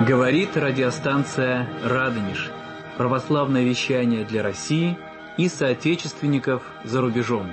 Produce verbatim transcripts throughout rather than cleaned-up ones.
Говорит радиостанция «Радонеж». Православное вещание для России и соотечественников за рубежом.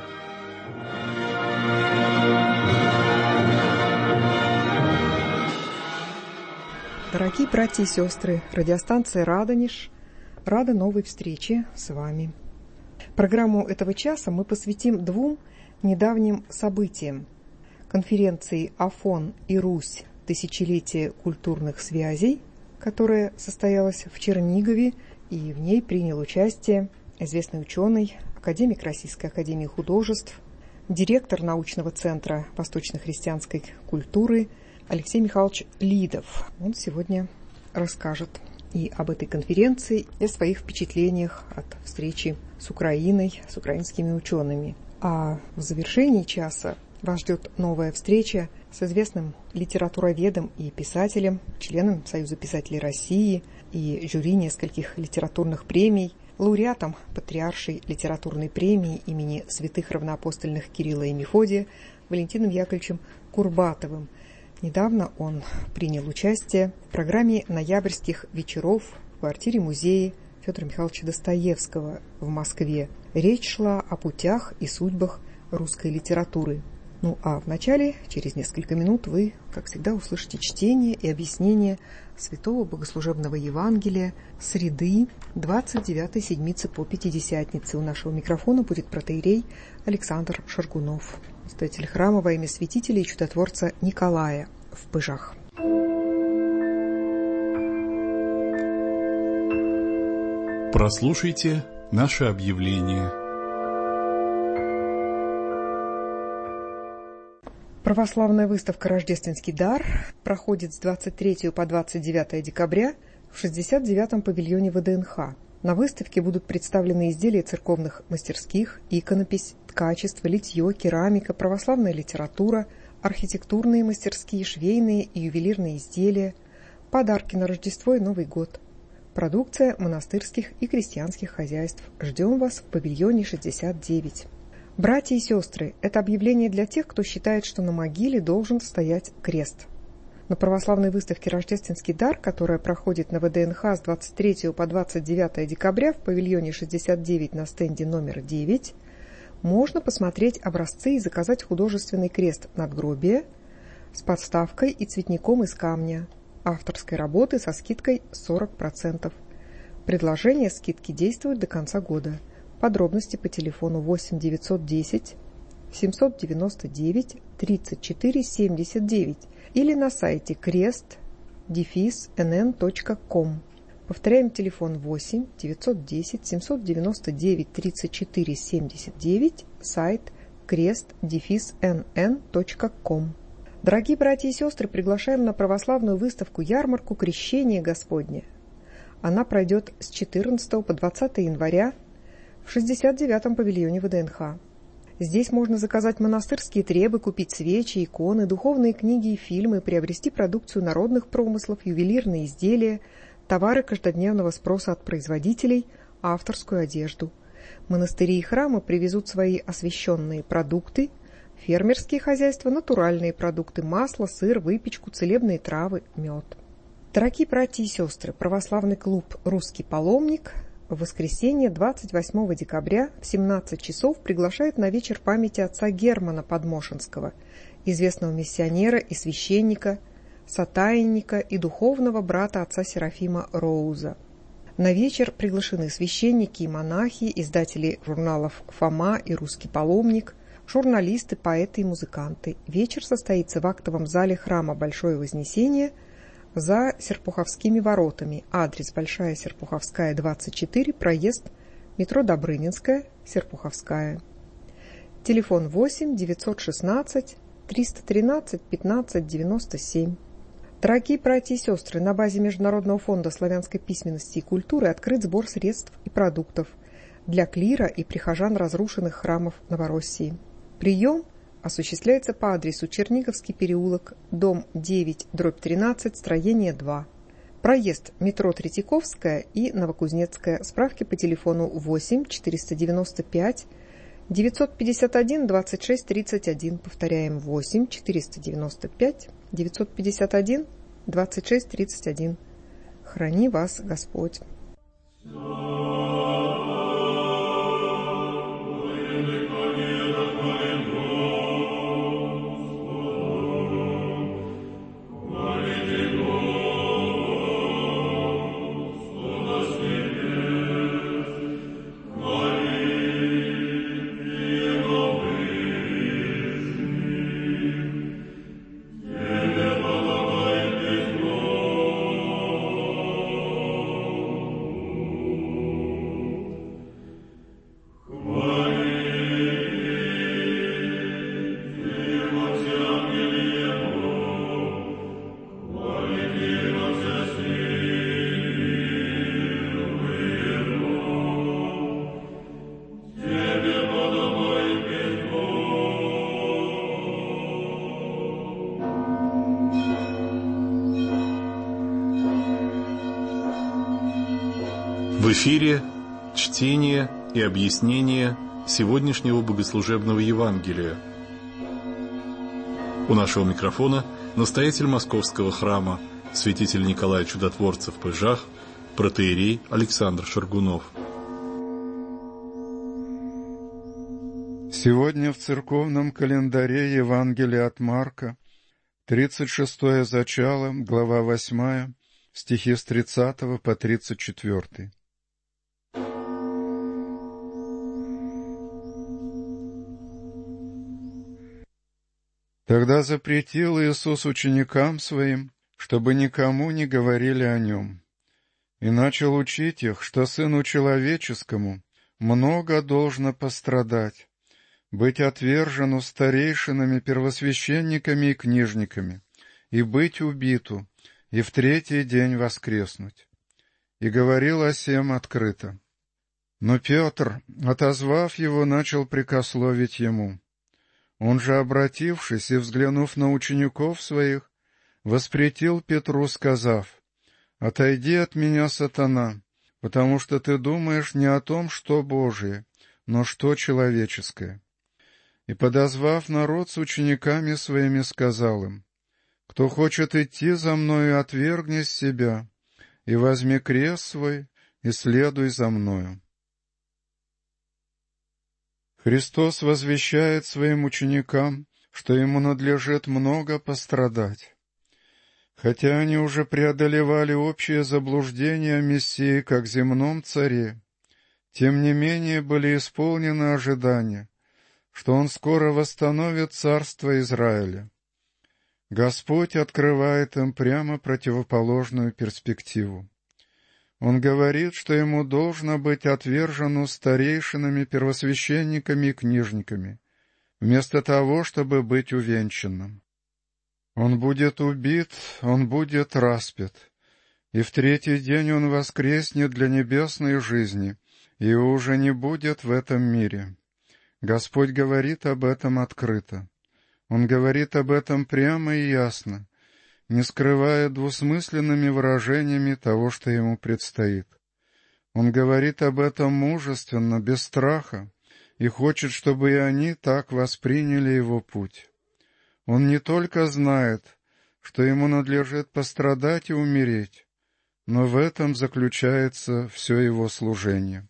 Дорогие братья и сестры, радиостанция «Радонеж» рада новой встрече с вами. Программу этого часа мы посвятим двум недавним событиям. Конференции «Афон и Русь. Тысячелетие культурных связей», которая состоялась в Чернигове, и в ней принял участие известный ученый, академик Российской академии художеств, директор научного центра восточно-христианской культуры Алексей Михайлович Лидов. Он сегодня расскажет и об этой конференции, и о своих впечатлениях от встречи с Украиной, с украинскими учеными. А в завершении часа вас ждет новая встреча с известным литературоведом и писателем, членом Союза писателей России и жюри нескольких литературных премий, лауреатом Патриаршей литературной премии имени святых равноапостольных Кирилла и Мефодия Валентином Яковлевичем Курбатовым. Недавно он принял участие в программе ноябрьских вечеров в квартире-музее Федора Михайловича Достоевского в Москве. Речь шла о путях и судьбах русской литературы. Ну а в начале, через несколько минут, вы, как всегда, услышите чтение и объяснение Святого Богослужебного Евангелия среды двадцать девятой седмицы по Пятидесятнице. У нашего микрофона будет протоиерей Александр Шаргунов, настоятель храма во имя святителя и чудотворца Николая в Пыжах. Прослушайте наше объявление. Православная выставка «Рождественский дар» проходит с двадцать третьего по двадцать девятое декабря в шестьдесят девятом павильоне ВДНХ. На выставке будут представлены изделия церковных мастерских, иконопись, ткачество, литье, керамика, православная литература, архитектурные мастерские, швейные и ювелирные изделия, подарки на Рождество и Новый год, продукция монастырских и крестьянских хозяйств. Ждем вас в павильоне шестьдесят девять. Братья и сестры, это объявление для тех, кто считает, что на могиле должен стоять крест. На православной выставке «Рождественский дар», которая проходит на ВДНХ с двадцать третьего по двадцать девятое декабря в павильоне шестьдесят девять на стенде номер девять, можно посмотреть образцы и заказать художественный крест надгробия с подставкой и цветником из камня, авторской работы со скидкой сорок процентов. Предложение скидки действует до конца года. Подробности по телефону восемь девятьсот десять семьсот девяносто девять тридцать четыре семьдесят девять или на сайте крест дефис эн эн точка ком. Повторяем, телефон восемь девятьсот десять семьсот девяносто девять тридцать четыре семьдесят девять, сайт крест дефис эн эн точка ком. Дорогие братья и сестры, приглашаем на православную выставку-ярмарку «Крещение Господне». Она пройдет с четырнадцатого по двадцатое января в шестьдесят девятом павильоне ВДНХ. Здесь можно заказать монастырские требы, купить свечи, иконы, духовные книги и фильмы, приобрести продукцию народных промыслов, ювелирные изделия, товары каждодневного спроса от производителей, авторскую одежду. Монастыри и храмы привезут свои освященные продукты, фермерские хозяйства, натуральные продукты, масло, сыр, выпечку, целебные травы, мед. Дорогие братья и сестры, православный клуб «Русский паломник» в воскресенье двадцать восьмого декабря в семнадцать часов приглашает на вечер памяти отца Германа Подмошенского, известного миссионера и священника, сотаинника и духовного брата отца Серафима Роуза. На вечер приглашены священники и монахи, издатели журналов «Фома» и «Русский паломник», журналисты, поэты и музыканты. Вечер состоится в актовом зале храма Большое Вознесение за Серпуховскими воротами. Адрес: Большая Серпуховская, двадцать четыре, проезд метро Добрынинская, Серпуховская. Телефон восемь девятьсот шестнадцать триста тринадцать пятнадцать девяносто семь. Дорогие братья и сестры, на базе Международного фонда славянской письменности и культуры открыт сбор средств и продуктов для клира и прихожан разрушенных храмов Новороссии. Прием осуществляется по адресу Черниговский переулок, дом девять, дробь тринадцать, строение два. Проезд метро Третьяковская и Новокузнецкая. Справки по телефону восемь четыреста девяносто пять девятьсот пятьдесят один двадцать шесть тридцать один. Повторяем, восемь четыреста девяносто пять девятьсот пятьдесят один двадцать шесть тридцать один. Храни вас Господь. В эфире чтение и объяснение сегодняшнего богослужебного Евангелия. У нашего микрофона настоятель Московского храма, святитель Николай Чудотворцев в Пыжах, протоиерей Александр Шаргунов. Сегодня в церковном календаре Евангелие от Марка, тридцать шестое зачало, глава восьмая, стихи с тридцатого по тридцать четвёртый. Тогда запретил Иисус ученикам Своим, чтобы никому не говорили о Нем, и начал учить их, что Сыну Человеческому много должно пострадать, быть отвержену старейшинами, первосвященниками и книжниками, и быть убиту, и в третий день воскреснуть. И говорил о сем открыто. Но Петр, отозвав его, начал прекословить ему. Он же, обратившись и взглянув на учеников своих, воспретил Петру, сказав: «Отойди от меня, сатана, потому что ты думаешь не о том, что Божие, но что человеческое». И, подозвав народ с учениками своими, сказал им: «Кто хочет идти за мною, отвергни себя, и возьми крест свой, и следуй за мною». Христос возвещает своим ученикам, что ему надлежит много пострадать. Хотя они уже преодолевали общее заблуждение о Мессии как земном царе, тем не менее были исполнены ожидания, что он скоро восстановит царство Израиля. Господь открывает им прямо противоположную перспективу. Он говорит, что ему должно быть отвержено старейшинами, первосвященниками и книжниками, вместо того, чтобы быть увенчанным. Он будет убит, он будет распят, и в третий день он воскреснет для небесной жизни, и уже не будет в этом мире. Господь говорит об этом открыто. Он говорит об этом прямо и ясно, не скрывая двусмысленными выражениями того, что ему предстоит. Он говорит об этом мужественно, без страха, и хочет, чтобы и они так восприняли его путь. Он не только знает, что ему надлежит пострадать и умереть, но в этом заключается все его служение.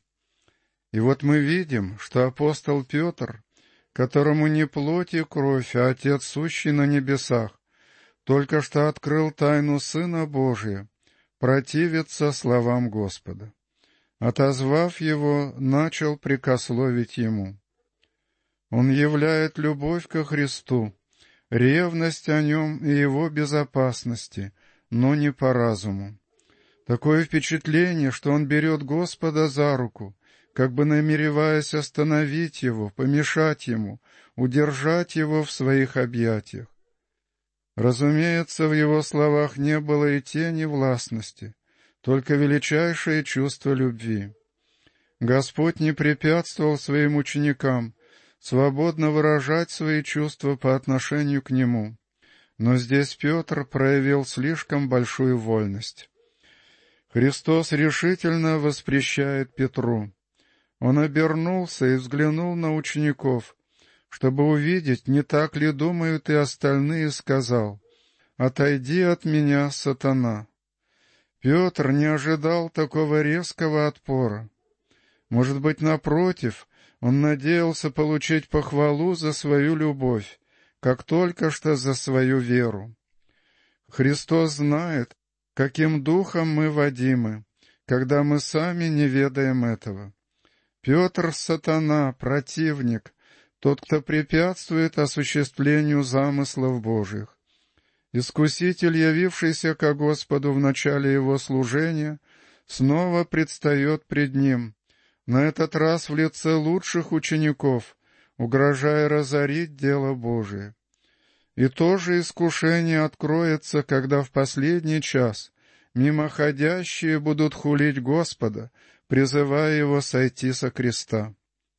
И вот мы видим, что апостол Петр, которому не плоть и кровь, а Отец сущий на небесах, только что открыл тайну Сына Божия, противится словам Господа. Отозвав его, начал прекословить ему. Он являет любовь ко Христу, ревность о нем и его безопасности, но не по разуму. Такое впечатление, что он берет Господа за руку, как бы намереваясь остановить его, помешать ему, удержать его в своих объятиях. Разумеется, в его словах не было и тени властности, только величайшее чувство любви. Господь не препятствовал своим ученикам свободно выражать свои чувства по отношению к Нему, но здесь Петр проявил слишком большую вольность. Христос решительно воспрещает Петру. Он обернулся и взглянул на учеников, чтобы увидеть, не так ли думают и остальные, сказал: «Отойди от меня, сатана». Петр не ожидал такого резкого отпора. Может быть, напротив, он надеялся получить похвалу за свою любовь, как только что за свою веру. Христос знает, каким духом мы водимы, когда мы сами не ведаем этого. Петр — сатана, противник, тот, кто препятствует осуществлению замыслов Божьих. Искуситель, явившийся ко Господу в начале его служения, снова предстает пред ним, на этот раз в лице лучших учеников, угрожая разорить дело Божие. И то же искушение откроется, когда в последний час мимоходящие будут хулить Господа, призывая его сойти со креста.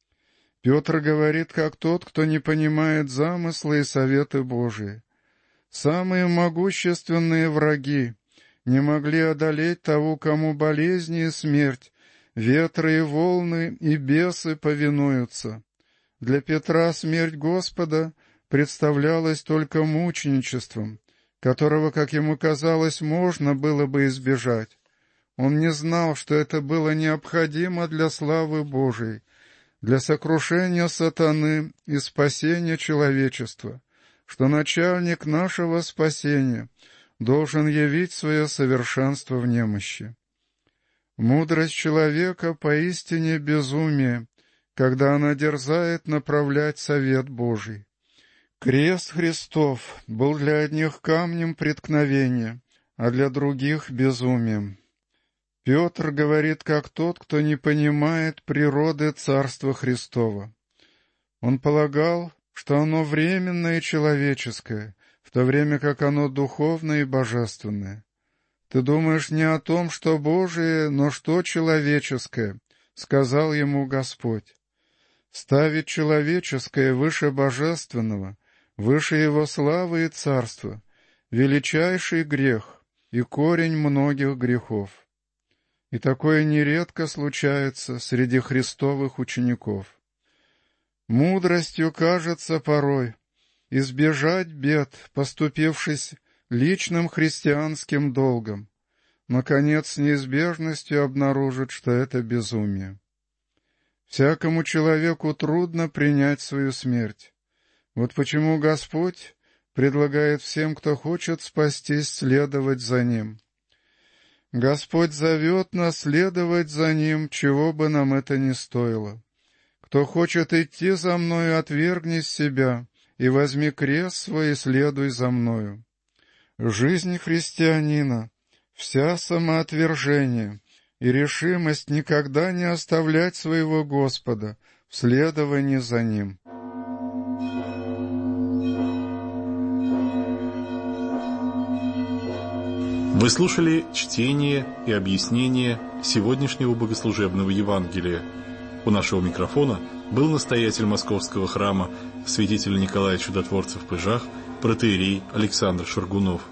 Петр говорит, как тот, кто не понимает замыслы и советы Божии. Самые могущественные враги не могли одолеть того, кому болезни и смерть, ветры и волны и бесы повинуются. Для Петра смерть Господа представлялась только мученичеством, которого, как ему казалось, можно было бы избежать. Он не знал, что это было необходимо для славы Божией, для сокрушения сатаны и спасения человечества, что начальник нашего спасения должен явить свое совершенство в немощи. Мудрость человека поистине безумие, когда она дерзает направлять совет Божий. Крест Христов был для одних камнем преткновения, а для других — безумием. Петр говорит, как тот, кто не понимает природы Царства Христова. Он полагал, что оно временное и человеческое, в то время как оно духовное и божественное. «Ты думаешь не о том, что Божие, но что человеческое», — сказал ему Господь. Ставить человеческое выше божественного, выше его славы и царства — величайший грех и корень многих грехов. И такое нередко случается среди Христовых учеников. Мудростью кажется порой избежать бед, поступившись личным христианским долгом, наконец с неизбежностью обнаружит, что это безумие. Всякому человеку трудно принять свою смерть. Вот почему Господь предлагает всем, кто хочет спастись, следовать за Ним. Господь зовет нас следовать за Ним, чего бы нам это ни стоило. Кто хочет идти за Мною, отвергни себя, и возьми крест свой и следуй за Мною. Жизнь христианина — вся самоотвержение и решимость никогда не оставлять своего Господа в следовании за Ним. Вы слушали чтение и объяснение сегодняшнего богослужебного Евангелия. У нашего микрофона был настоятель Московского храма святитель Николай Чудотворцев в Пыжах, протоиерей Александр Шаргунов.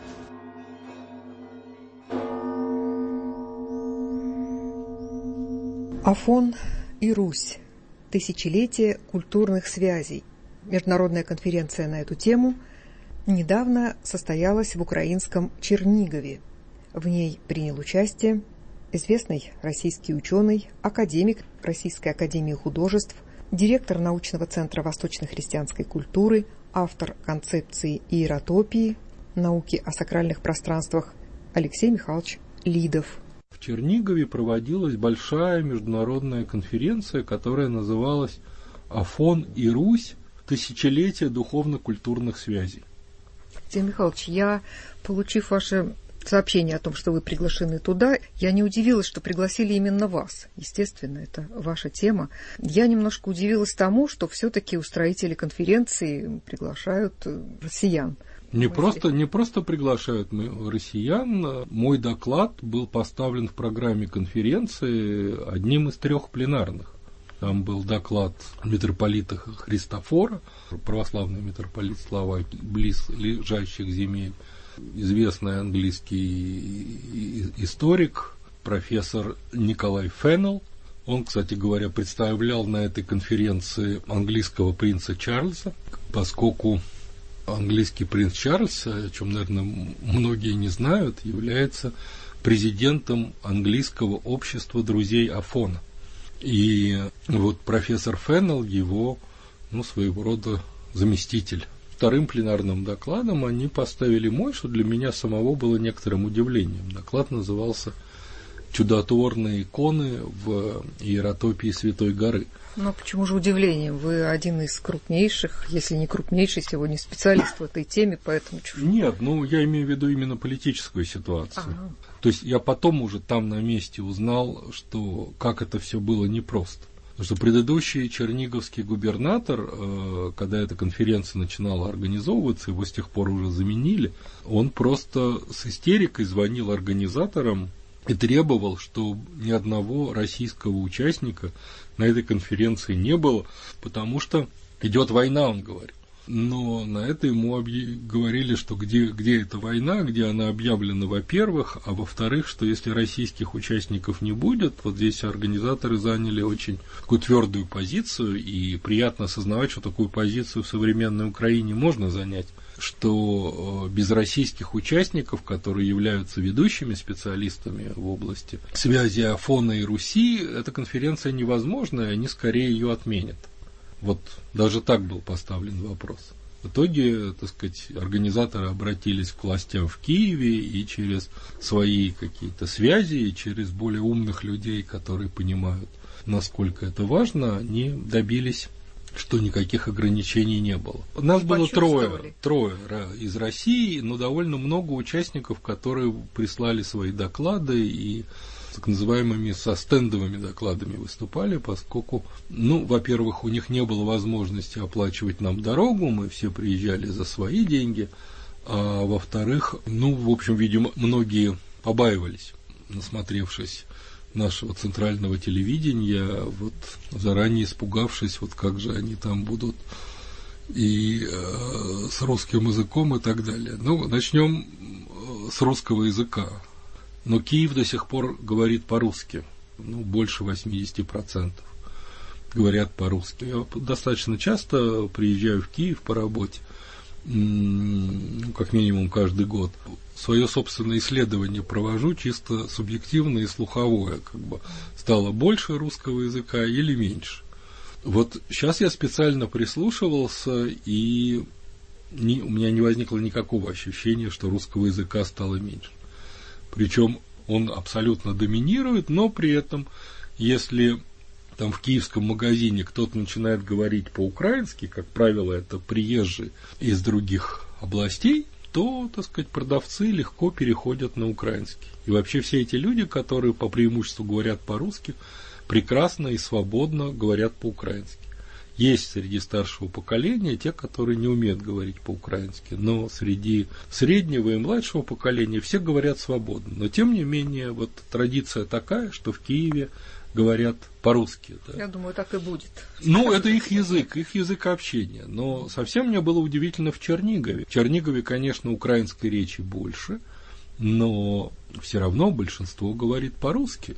Афон и Русь. Тысячелетие культурных связей. Международная конференция на эту тему недавно состоялась в украинском Чернигове. В ней принял участие известный российский ученый, академик Российской академии художеств, директор научного центра восточно-христианской культуры, автор концепции иеротопии, науки о сакральных пространствах Алексей Михайлович Лидов. В Чернигове проводилась большая международная конференция, которая называлась «Афон и Русь. Тысячелетие духовно-культурных связей». Алексей Михайлович, я, получив ваше сообщение о том, что вы приглашены туда, я не удивилась, что пригласили именно вас. Естественно, это ваша тема. Я немножко удивилась тому, что все-таки устроители конференции приглашают россиян. Не просто, не просто приглашают мы россиян. Мой доклад был поставлен в программе конференции одним из трех пленарных. Там был доклад митрополита Христофора, православный митрополит Славы, близ лежащих земель, известный английский историк, профессор Николай Феннелл. Он, кстати говоря, представлял на этой конференции английского принца Чарльза, поскольку английский принц Чарльз, о чем, наверное, многие не знают, является президентом английского общества друзей Афона. И вот профессор Феннелл его, ну, своего рода заместитель. Вторым пленарным докладом они поставили мой, что для меня самого было некоторым удивлением. Доклад назывался «Чудотворные иконы в иеротопии Святой горы». Но почему же удивлением? Вы один из крупнейших, если не крупнейший сегодня специалист в этой теме, поэтому... Нет, ну я имею в виду именно политическую ситуацию. Ага. То есть я потом уже там на месте узнал, что как это все было непросто. Потому что предыдущий черниговский губернатор, когда эта конференция начинала организовываться, его с тех пор уже заменили, он просто с истерикой звонил организаторам и требовал, что ни одного российского участника на этой конференции не было, потому что идет война, он говорит. Но на это ему объ... говорили, что где, где эта война, где она объявлена, во-первых, а во-вторых, что если российских участников не будет, вот здесь организаторы заняли очень такую твердую позицию, и приятно осознавать, что такую позицию в современной Украине можно занять, что без российских участников, которые являются ведущими специалистами в области связи Афона и Руси, эта конференция невозможна, и они скорее ее отменят. Вот даже так был поставлен вопрос. В итоге, так сказать, организаторы обратились к властям в Киеве и через свои какие-то связи, и через более умных людей, которые понимают, насколько это важно, они добились, что никаких ограничений не было. Нас было трое, трое из России, но довольно много участников, которые прислали свои доклады и так называемыми со стендовыми докладами выступали, поскольку, ну, во-первых, у них не было возможности оплачивать нам дорогу, мы все приезжали за свои деньги, а во-вторых, ну, в общем, видимо, многие побаивались, насмотревшись нашего центрального телевидения, вот заранее испугавшись, вот как же они там будут и э, с русским языком и так далее. Ну, начнем с русского языка. Но Киев до сих пор говорит по-русски, ну, больше восемьдесят процентов говорят по-русски. Я достаточно часто приезжаю в Киев по работе, ну, как минимум каждый год. Свое собственное исследование провожу чисто субъективное и слуховое, как бы стало больше русского языка или меньше. Вот сейчас я специально прислушивался, и не, у меня не возникло никакого ощущения, что русского языка стало меньше. Причем он абсолютно доминирует, но при этом, если там в киевском магазине кто-то начинает говорить по-украински, как правило, это приезжие из других областей, то, так сказать, продавцы легко переходят на украинский. И вообще все эти люди, которые по преимуществу говорят по-русски, прекрасно и свободно говорят по-украински. Есть среди старшего поколения те, которые не умеют говорить по-украински, но среди среднего и младшего поколения все говорят свободно. Но, тем не менее, вот традиция такая, что в Киеве говорят по-русски. Да. Я думаю, так и будет. Ну, это их язык, их язык общения. Но совсем мне было удивительно в Чернигове. В Чернигове, конечно, украинской речи больше, но все равно большинство говорит по-русски.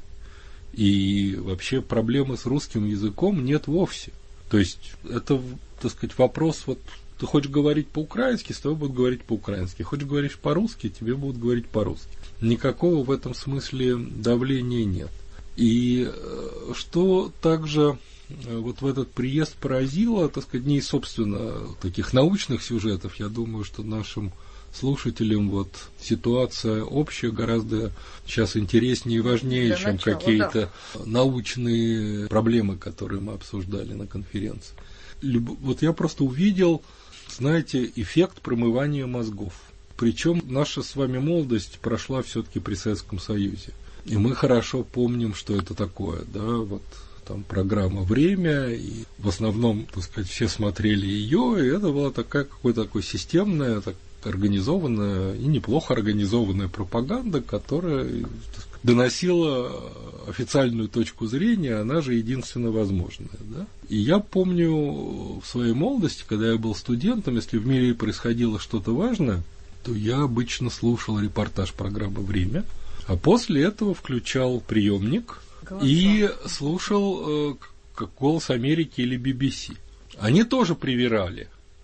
И вообще проблемы с русским языком нет вовсе. То есть это, так сказать, вопрос, вот ты хочешь говорить по-украински, с тобой будут говорить по-украински. Хочешь говорить по-русски, тебе будут говорить по-русски. Никакого в этом смысле давления нет. И что также вот в этот приезд поразило, так сказать, не из, собственно, таких научных сюжетов, я думаю, что нашим слушателям вот ситуация общая гораздо сейчас интереснее и важнее, Для чем начала, какие-то да. научные проблемы, которые мы обсуждали на конференции. Вот я просто увидел, знаете, эффект промывания мозгов. Причем наша с вами молодость прошла все-таки при Советском Союзе. И мы хорошо помним, что это такое, да, вот там программа «Время», и в основном, так сказать, все смотрели ее, и это была такая какая-то такая системная, так, организованная и неплохо организованная пропаганда, которая, так сказать, доносила официальную точку зрения, она же единственно возможная, да. И я помню в своей молодости, когда я был студентом, если в мире происходило что-то важное, то я обычно слушал репортаж программы «Время», а после этого включал приемник Голоса. и слушал э, как «Голос Америки» или би би си. Они тоже привирали.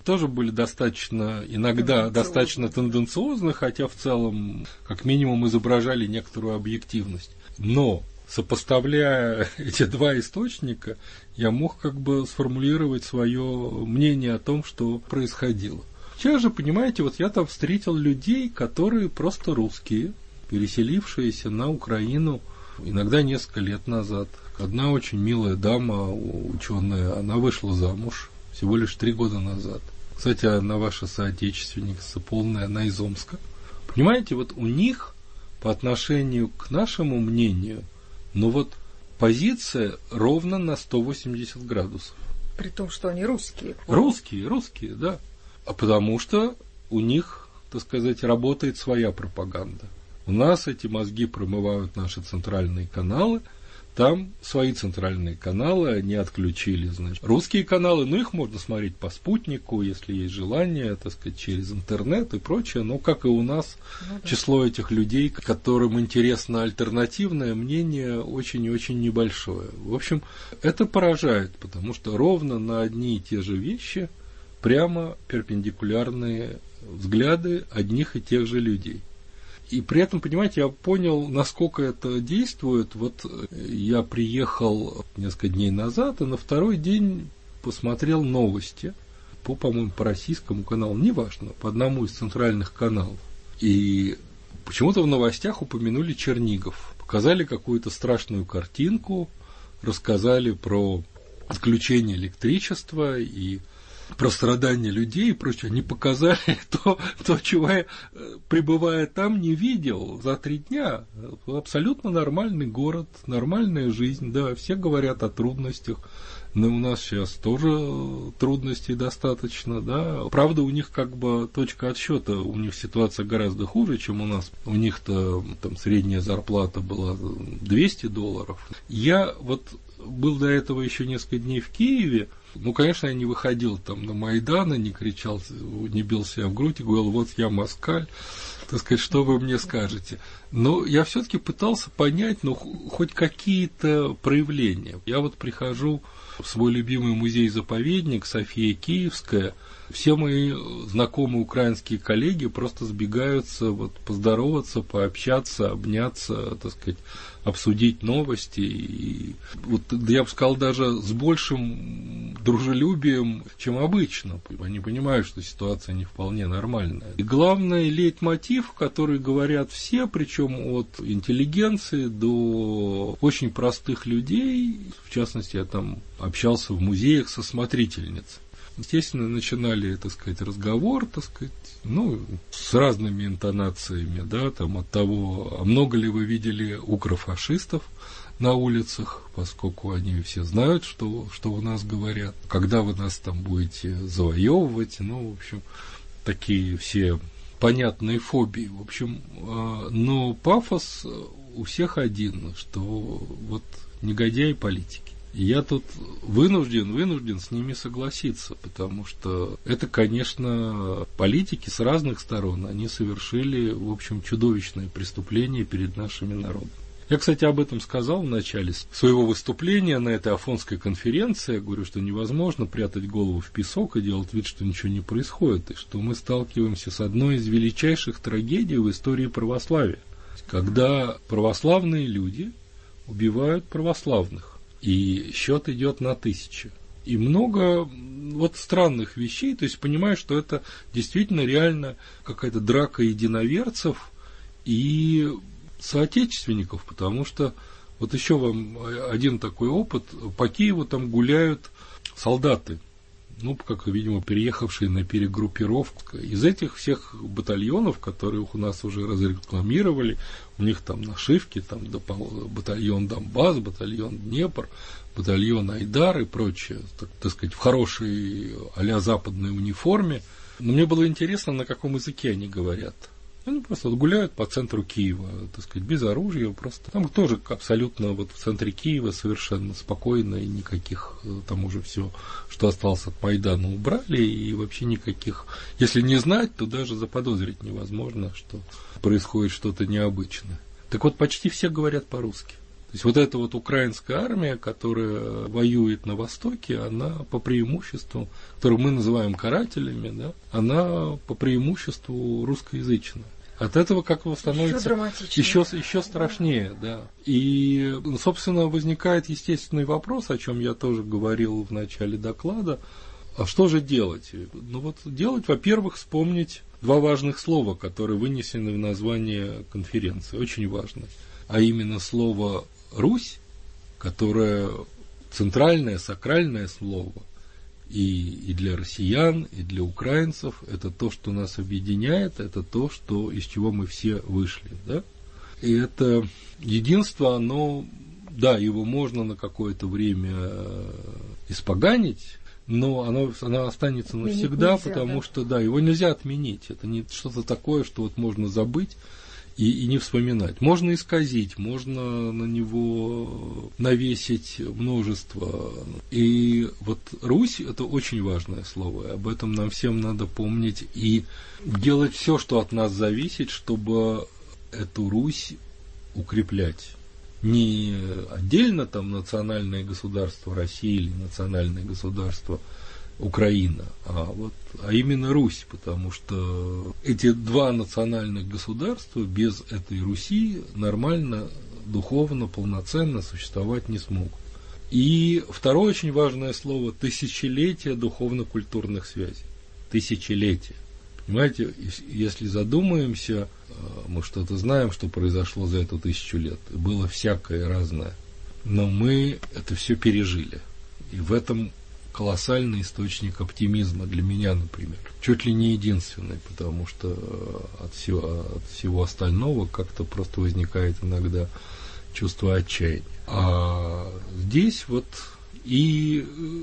тоже были достаточно, иногда достаточно тенденциозны, хотя в целом, как минимум, изображали некоторую объективность. Но, сопоставляя эти два источника, я мог как бы сформулировать свое мнение о том, что происходило. Сейчас же, понимаете, вот я там встретил людей, которые просто русские, переселившиеся на Украину иногда несколько лет назад. Одна очень милая дама, ученая, она вышла замуж всего лишь три года назад. Кстати, она ваша соотечественница полная, она из Омска. Понимаете, вот у них по отношению к нашему мнению, ну вот позиция ровно на сто восемьдесят градусов. При том, что они русские. Русские, русские, да. А потому что у них, так сказать, работает своя пропаганда. У нас эти мозги промывают наши центральные каналы, там свои центральные каналы, они отключили, значит, русские каналы, ну, их можно смотреть по спутнику, если есть желание, так сказать, через интернет и прочее, но, как и у нас, ну, да. Число этих людей, которым интересно альтернативное мнение, очень и очень небольшое. В общем, это поражает, потому что ровно на одни и те же вещи прямо перпендикулярные взгляды одних и тех же людей. И при этом, понимаете, я понял, насколько это действует. Вот я приехал несколько дней назад, и на второй день посмотрел новости по, по-моему, по российскому каналу, неважно, по одному из центральных каналов. И почему-то в новостях упомянули Чернигов. Показали какую-то страшную картинку, рассказали про отключение электричества и про страдания людей и прочее, они показали то, то, чего я, пребывая там, не видел за три дня. Абсолютно нормальный город, нормальная жизнь, да, все говорят о трудностях, но у нас сейчас тоже трудностей достаточно, да. Правда, у них как бы точка отсчета, у них ситуация гораздо хуже, чем у нас. У них-то там средняя зарплата была двести долларов. Я вот был до этого еще несколько дней в Киеве. Ну, конечно, я не выходил там на Майдан, не кричал, не бил себя в грудь и говорил, вот я москаль, так сказать, что вы мне скажете. Но я все-таки пытался понять, ну, хоть какие-то проявления. Я вот прихожу в свой любимый музей-заповедник София Киевская, все мои знакомые украинские коллеги просто сбегаются вот, поздороваться, пообщаться, обняться, так сказать, обсудить новости. И вот, я бы сказал, даже с большим дружелюбием, чем обычно. Они понимают, что ситуация не вполне нормальная. И главный лейтмотив, который говорят все, причем от интеллигенции до очень простых людей, в частности, я там общался в музеях со смотрительницей. Естественно, начинали, так сказать, разговор, так сказать, ну, с разными интонациями, да, там, от того, а много ли вы видели укрофашистов на улицах, поскольку они все знают, что, что у нас говорят, когда вы нас там будете завоевывать, ну, в общем, такие все понятные фобии, в общем, но пафос у всех один, что вот негодяи политики. И я тут вынужден, вынужден с ними согласиться, потому что это, конечно, политики с разных сторон, они совершили, в общем, чудовищное преступление перед нашими народами. Я, кстати, об этом сказал в начале своего выступления на этой Афонской конференции. Я говорю, что невозможно прятать голову в песок и делать вид, что ничего не происходит, и что мы сталкиваемся с одной из величайших трагедий в истории православия, когда православные люди убивают православных. И счет идет на тысячи. И много вот странных вещей, то есть понимаешь, что это действительно реально какая-то драка единоверцев и соотечественников, потому что вот еще вам один такой опыт, по Киеву там гуляют солдаты, ну, как, видимо, переехавшие на перегруппировку. Из этих всех батальонов, которых у нас уже разрекламировали, у них там нашивки, там батальон Донбасс, батальон Днепр, батальон Айдар и прочее, так, так сказать, в хорошей а-ля западной униформе. Но мне было интересно, на каком языке они говорят. Они просто вот гуляют по центру Киева, так сказать, без оружия, просто. Там тоже абсолютно вот в центре Киева совершенно спокойно, и никаких, там уже все, что осталось от Майдана, убрали, и вообще никаких, если не знать, то даже заподозрить невозможно, что происходит что-то необычное. Так вот, почти все говорят по-русски. То есть вот эта вот украинская армия, которая воюет на Востоке, она по преимуществу, которую мы называем карателями, да, она по преимуществу русскоязычная. От этого как бы становится еще, еще, еще страшнее, да. И, собственно, возникает естественный вопрос, о чем я тоже говорил в начале доклада. А что же делать? Ну вот делать, во-первых, вспомнить два важных слова, которые вынесены в название конференции, очень важные. А именно слово «Русь», которое центральное, сакральное слово, и, и для россиян, и для украинцев, это то, что нас объединяет, это то, что, из чего мы все вышли. Да? И это единство, оно, да, его можно на какое-то время испоганить, но оно, оно останется навсегда, нельзя, потому да. что, да, его нельзя отменить. Это не что-то такое, что вот можно забыть и, и не вспоминать. Можно исказить, можно на него навесить множество. И вот Русь – это очень важное слово, и об этом нам всем надо помнить и делать все, что от нас зависит, чтобы эту Русь укреплять. Не отдельно там национальное государство России или национальное государство Украина, а вот, а именно Русь, потому что эти два национальных государства без этой Руси нормально, духовно, полноценно существовать не смогут. И второе очень важное слово – тысячелетие духовно-культурных связей. Тысячелетие. Понимаете, если задумаемся, мы что-то знаем, что произошло за эту тысячу лет. Было всякое разное. Но мы это все пережили. И в этом колоссальный источник оптимизма для меня, например. Чуть ли не единственный, потому что от всего, от всего остального как-то просто возникает иногда чувство отчаяния. А здесь вот и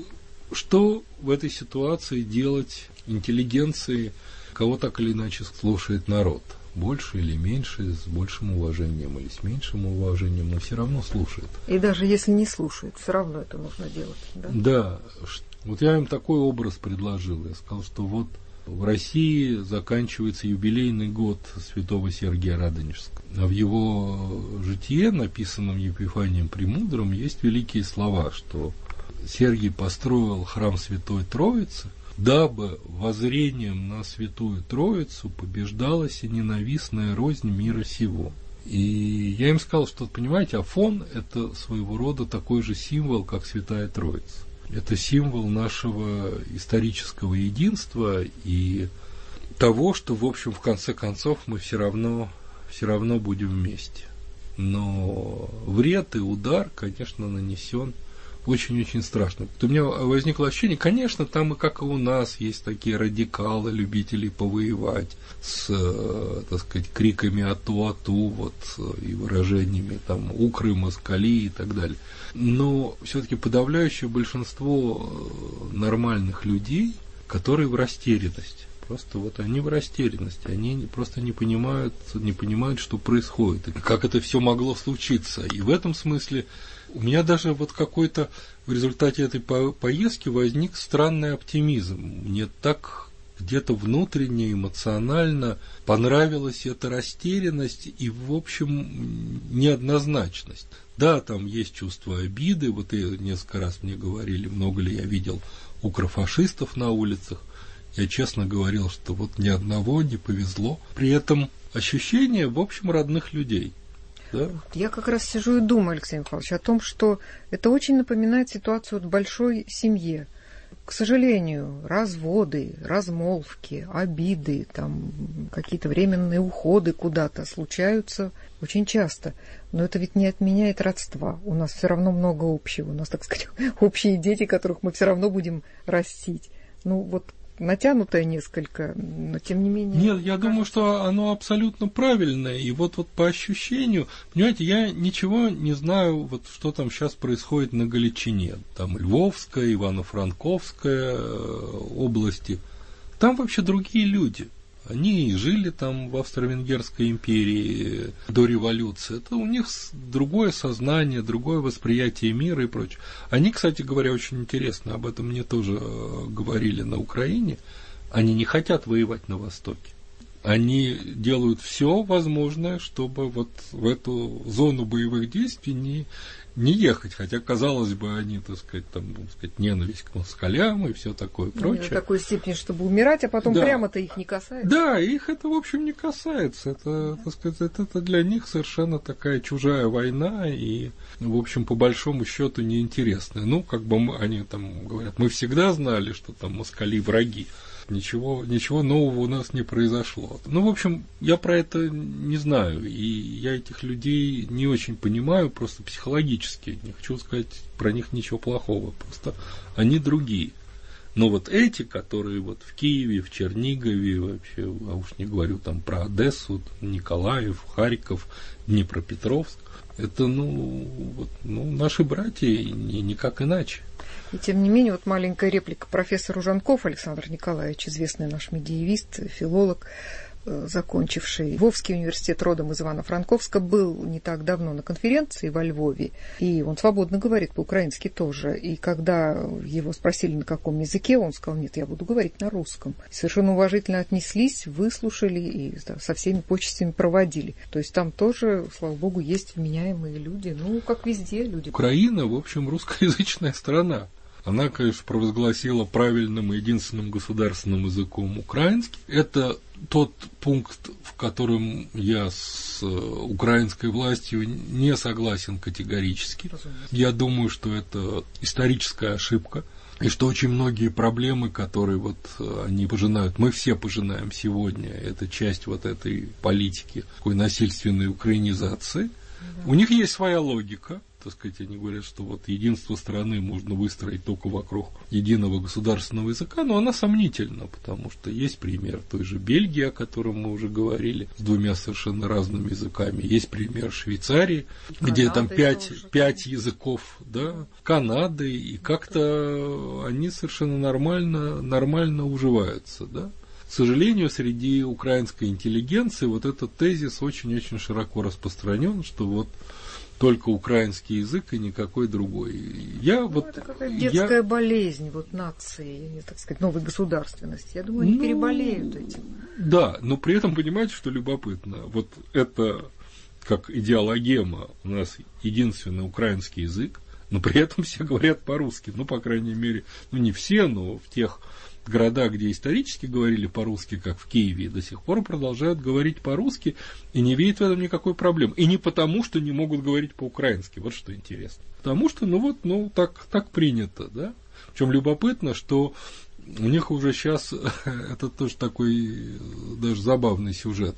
что в этой ситуации делать интеллигенции, кого так или иначе слушает народ? Больше или меньше, с большим уважением или с меньшим уважением, но все равно слушает. И даже если не слушает, все равно это нужно делать. Да, да. Вот я им такой образ предложил. Я сказал, что вот в России заканчивается юбилейный год святого Сергия Радонежского. А в его житие, написанном Епифанием Премудрым, есть великие слова, что Сергий построил храм Святой Троицы, дабы воззрением на Святую Троицу побеждалась и ненавистная рознь мира сего. И я им сказал, что, понимаете, Афон – это своего рода такой же символ, как Святая Троица. Это символ нашего исторического единства и того, что, в общем, в конце концов мы все равно, все равно будем вместе. Но вред и удар, конечно, нанесен очень-очень страшно. У меня возникло ощущение, конечно, там и как и у нас есть такие радикалы, любители повоевать с, так сказать, криками «ату, ату», вот, и выражениями там «укры», «москали» и так далее. Но все-таки подавляющее большинство нормальных людей, которые в растерянности. Просто вот они в растерянности, они просто не понимают, не понимают, что происходит, и как это все могло случиться. И в этом смысле у меня даже вот какой-то в результате этой поездки возник странный оптимизм. Мне так где-то внутренне, эмоционально понравилась эта растерянность и, в общем, неоднозначность. Да, там есть чувство обиды, вот и несколько раз мне говорили, много ли я видел укрофашистов на улицах. Я честно говорил, что вот ни одного не повезло. При этом ощущение, в общем, родных людей. Да? Я как раз сижу и думаю, Алексей Михайлович, о том, что это очень напоминает ситуацию в большой семье. К сожалению, разводы, размолвки, обиды, там, какие-то временные уходы куда-то случаются очень часто. Но это ведь не отменяет родства. У нас все равно много общего. У нас, так сказать, общие дети, которых мы все равно будем растить. Ну, вот натянутое несколько, но тем не менее... Нет, я кажется... думаю, что оно абсолютно правильное. И вот, вот по ощущению, понимаете, я ничего не знаю, вот что там сейчас происходит на Галичине. Там Львовская, Ивано-Франковская области. Там вообще другие люди. Они жили там в Австро-Венгерской империи до революции. Это у них другое сознание, другое восприятие мира и прочее. Они, кстати говоря, очень интересно, об этом мне тоже говорили на Украине. Они не хотят воевать на Востоке. они делают все возможное, чтобы вот в эту зону боевых действий не, не ехать. Хотя, казалось бы, они, так сказать, там, так сказать, ненависть к москалям и все такое ну, прочее. В такой степени, чтобы умирать, а потом да. прямо-то их не касается. Да, их это, в общем, не касается. Это, так сказать, это, это для них совершенно такая чужая война и, в общем, по большому счету неинтересная. Ну, как бы мы, они там говорят, мы всегда знали, что там москали враги. Ничего, ничего нового у нас не произошло. Ну, в общем, я про это не знаю, и я этих людей не очень понимаю, просто психологически. Не хочу сказать про них ничего плохого, просто они другие. Но вот эти, которые вот в Киеве, в Чернигове, вообще, а уж не говорю там про Одессу, Николаев, Харьков, Днепропетровск, это, ну, вот, ну наши братья, и никак иначе. И тем не менее, вот маленькая реплика. Профессор Ужанков Александр Николаевич, известный наш медиевист, филолог, закончивший Львовский университет, родом из Ивано-Франковска, был не так давно на конференции во Львове, и он свободно говорит по-украински тоже. И когда его спросили, на каком языке, он сказал, нет, я буду говорить на русском. Совершенно уважительно отнеслись, выслушали и да, со всеми почестями проводили. То есть там тоже, слава богу, есть вменяемые люди, ну, как везде люди. Украина, в общем, русскоязычная страна. Она, конечно, провозгласила правильным и единственным государственным языком украинский. Это тот пункт, в котором я с украинской властью не согласен категорически. Я думаю, что это историческая ошибка, и что очень многие проблемы, которые вот они пожинают, мы все пожинаем сегодня, это часть вот этой политики, такой насильственной украинизации. Да. У них есть своя логика. Так сказать, они говорят, что вот единство страны можно выстроить только вокруг единого государственного языка, но она сомнительна, потому что есть пример той же Бельгии, о котором мы уже говорили, с двумя совершенно разными языками. Есть пример Швейцарии, Канады, где там пять, пять языков, да, Канады, и как-то они совершенно нормально, нормально уживаются, да. К сожалению, среди украинской интеллигенции вот этот тезис очень-очень широко распространен, что вот только украинский язык и никакой другой. Я ну, вот, это какая-то детская я... болезнь вот нации, так сказать, новой государственности. Я думаю, они ну, переболеют этим. Да, но при этом понимаете, что любопытно. Вот это как идеологема, у нас единственный украинский язык, но при этом все говорят по-русски. Ну, по крайней мере, ну не все, но в тех города, где исторически говорили по-русски, как в Киеве, до сих пор продолжают говорить по-русски и не видят в этом никакой проблемы. И не потому, что не могут говорить по-украински, вот что интересно. Потому что, ну вот, ну так, так принято, да. Причем любопытно, что у них уже сейчас, это тоже такой даже забавный сюжет,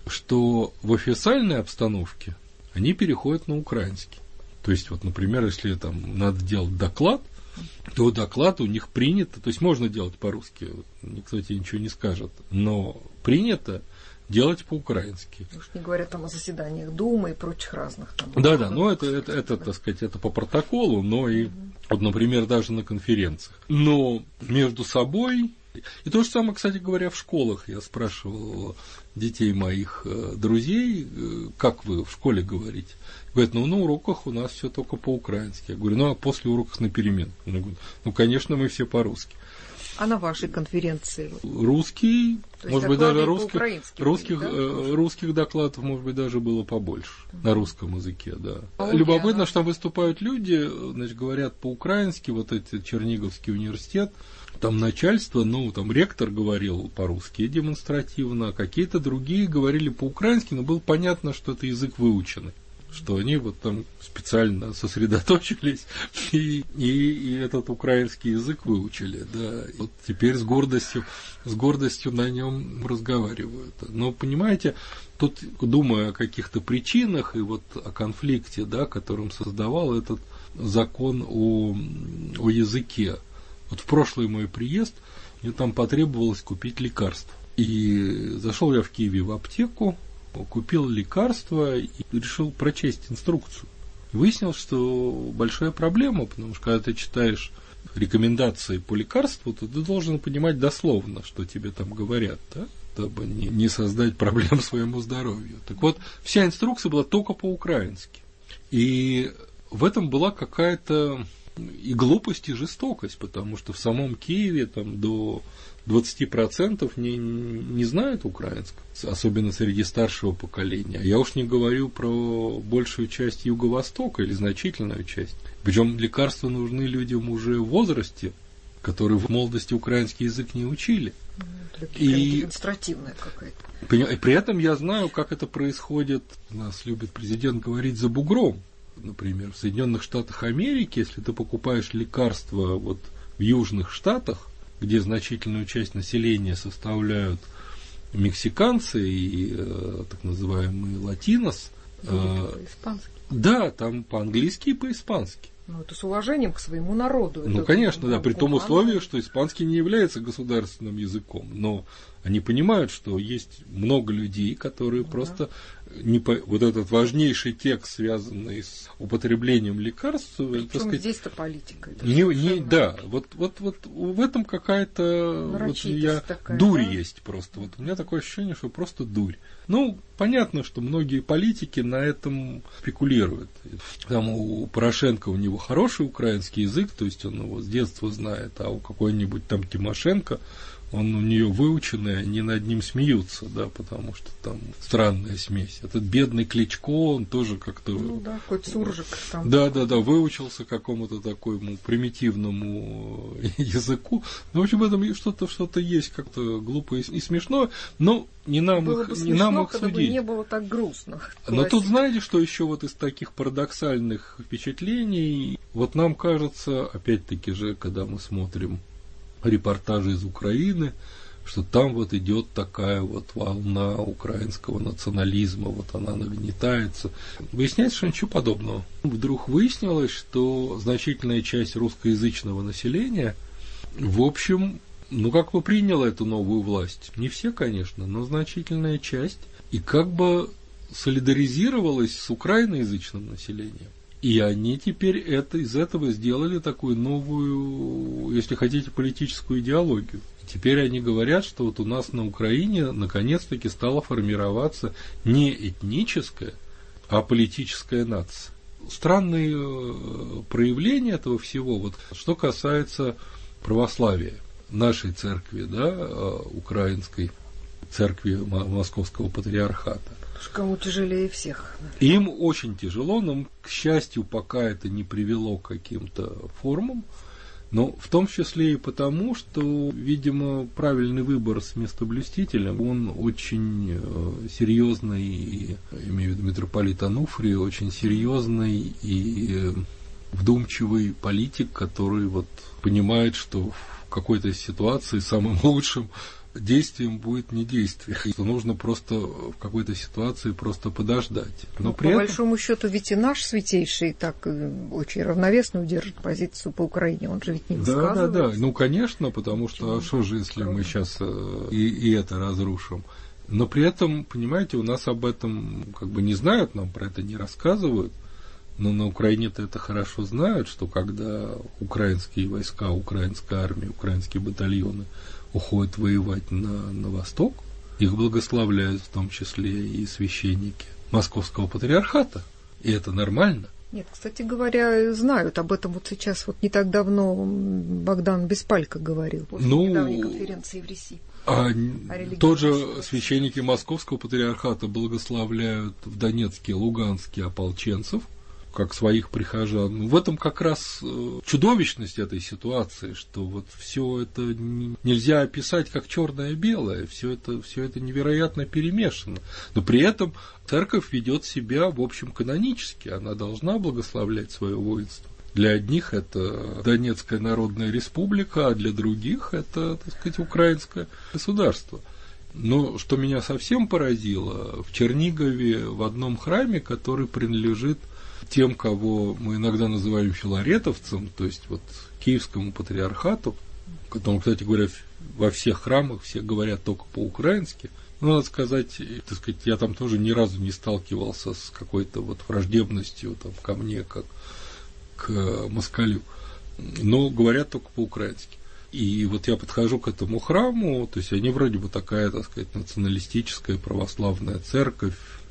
что в официальной обстановке они переходят на украинский. То есть, вот, например, если там надо делать доклад, то доклад у них принято, то есть можно делать по-русски, никто тебе ничего не скажет, но принято делать по-украински. Уж не говоря там о заседаниях Думы и прочих разных там. Да-да, но это, это, это, так сказать, это по протоколу, но и, вот, например, даже на конференциях. Но между собой, и то же самое, кстати говоря, в школах. Я спрашивал детей моих друзей, как вы в школе говорите? Говорят, ну на уроках у нас все только по-украински. Я говорю, ну а после уроков на перемен? Они говорят, ну конечно, мы все по-русски. А на вашей конференции? Русский, то может быть, даже русских, русских, были, да? э, русских докладов, может быть, даже было побольше uh-huh. на русском языке, да. Oh, Любопытно, yeah. что там выступают люди, значит, говорят по-украински, вот этот Черниговский университет, там начальство, ну, там ректор говорил по-русски демонстративно, а какие-то другие говорили по-украински, но было понятно, что это язык выученный, что они вот там специально сосредоточились и, и, и этот украинский язык выучили, да. Вот теперь с гордостью, с гордостью на нем разговаривают. Но понимаете, тут, думая о каких-то причинах и вот о конфликте, да, которым создавал этот закон о, о языке. Вот в прошлый мой приезд мне там потребовалось купить лекарство. И зашел я в Киеве в аптеку, купил лекарство и решил прочесть инструкцию. Выяснилось, что большая проблема, потому что когда ты читаешь рекомендации по лекарству, то ты должен понимать дословно, что тебе там говорят, да? Дабы не, не создать проблем своему здоровью. Так вот, вся инструкция была только по-украински. И в этом была какая-то и глупость, и жестокость, потому что в самом Киеве там до двадцать процентов не, не знают украинского, особенно среди старшего поколения. Я уж не говорю про большую часть Юго-Востока или значительную часть. Причем лекарства нужны людям уже в возрасте, которые в молодости украинский язык не учили. Ну, и демонстративная какая-то. При, при этом я знаю, как это происходит. У нас любит президент говорить за бугром. Например, в Соединенных Штатах Америки, если ты покупаешь лекарства вот в южных штатах, где значительную часть населения составляют мексиканцы и э, так называемые латинос. Э, по-испански. Да, там по-английски и по-испански. Ну, это с уважением к своему народу. Ну, это конечно, да, при том гуманно. условии, что испанский не является государственным языком, но они понимают, что есть много людей, которые ну, просто да. не по... вот этот важнейший текст, связанный с употреблением лекарств, причем так сказать, здесь-то политика. Не, не, да, вот, вот, вот в этом какая-то вот я, такая, дурь да? есть просто. Вот у меня такое ощущение, что просто дурь. Ну, понятно, что многие политики на этом спекулируют. Там у Порошенко у него хороший украинский язык, то есть он его с детства знает, а у какой-нибудь там Тимошенко он у нее выученный, они над ним смеются, да, потому что там странная смесь. Этот бедный Кличко, он тоже как-то... Ну да, хоть суржик там. Да, да, да, выучился какому-то такому примитивному языку. Ну, в общем, в этом что-то, что-то есть как-то глупое и смешное, но не нам было их, бы не смешно, нам их когда судить. Бы не было так грустно. Но тут знаете, что еще вот из таких парадоксальных впечатлений, вот нам кажется, опять-таки же, когда мы смотрим репортажи из Украины, что там вот идет такая вот волна украинского национализма, вот она нагнетается. Выясняется, что ничего подобного. Вдруг выяснилось, что значительная часть русскоязычного населения, в общем, ну как бы приняла эту новую власть. Не все, конечно, но значительная часть. И как бы солидаризировалась с украиноязычным населением. И они теперь это, из этого сделали такую новую, если хотите, политическую идеологию. И теперь они говорят, что вот у нас на Украине наконец-таки стала формироваться не этническая, а политическая нация. Странные проявления этого всего, вот, что касается православия, нашей церкви, да, украинской церкви Московского патриархата. Кому тяжелее всех. Им очень тяжело, но, к счастью, пока это не привело к каким-то формам, но в том числе и потому, что, видимо, правильный выбор с местоблюстителем, он очень серьезный, имею в виду митрополит Ануфрий, очень серьезный и вдумчивый политик, который вот понимает, что в какой-то ситуации самым лучшим действием будет не действие, что нужно просто в какой-то ситуации просто подождать. Но ну, при по этом... большому счету, ведь и наш святейший так очень равновесно удержит позицию по Украине, он же ведь не высказывается. Да, да, да, ну конечно, потому что, а что же, если Кроме. мы сейчас и, и это разрушим. Но при этом, понимаете, у нас об этом как бы не знают, нам про это не рассказывают, но на Украине-то это хорошо знают, что когда украинские войска, украинская армия, украинские батальоны уходят воевать на, на восток, их благословляют в том числе и священники Московского патриархата. И это нормально. Нет, кстати говоря, знают об этом вот сейчас, вот не так давно Богдан Беспалько говорил после ну, недавней конференции в Риси. А тот же священники Московского патриархата благословляют в Донецке, Луганске ополченцев, как своих прихожан. В этом как раз чудовищность этой ситуации, что вот все это нельзя описать как черное-белое, все это, все это невероятно перемешано. Но при этом церковь ведет себя, в общем, канонически, она должна благословлять свое воинство. Для одних это Донецкая Народная Республика, а для других это, так сказать, украинское государство. Но что меня совсем поразило, в Чернигове в одном храме, который принадлежит тем, кого мы иногда называем филаретовцем, то есть вот Киевскому патриархату, которому, кстати говоря, во всех храмах все говорят только по-украински. Ну, надо сказать, так сказать, я там тоже ни разу не сталкивался с какой-то вот враждебностью там, ко мне, как к москалю, но говорят только по-украински. И вот я подхожу к этому храму, то есть они вроде бы такая, так сказать, националистическая православная церковь,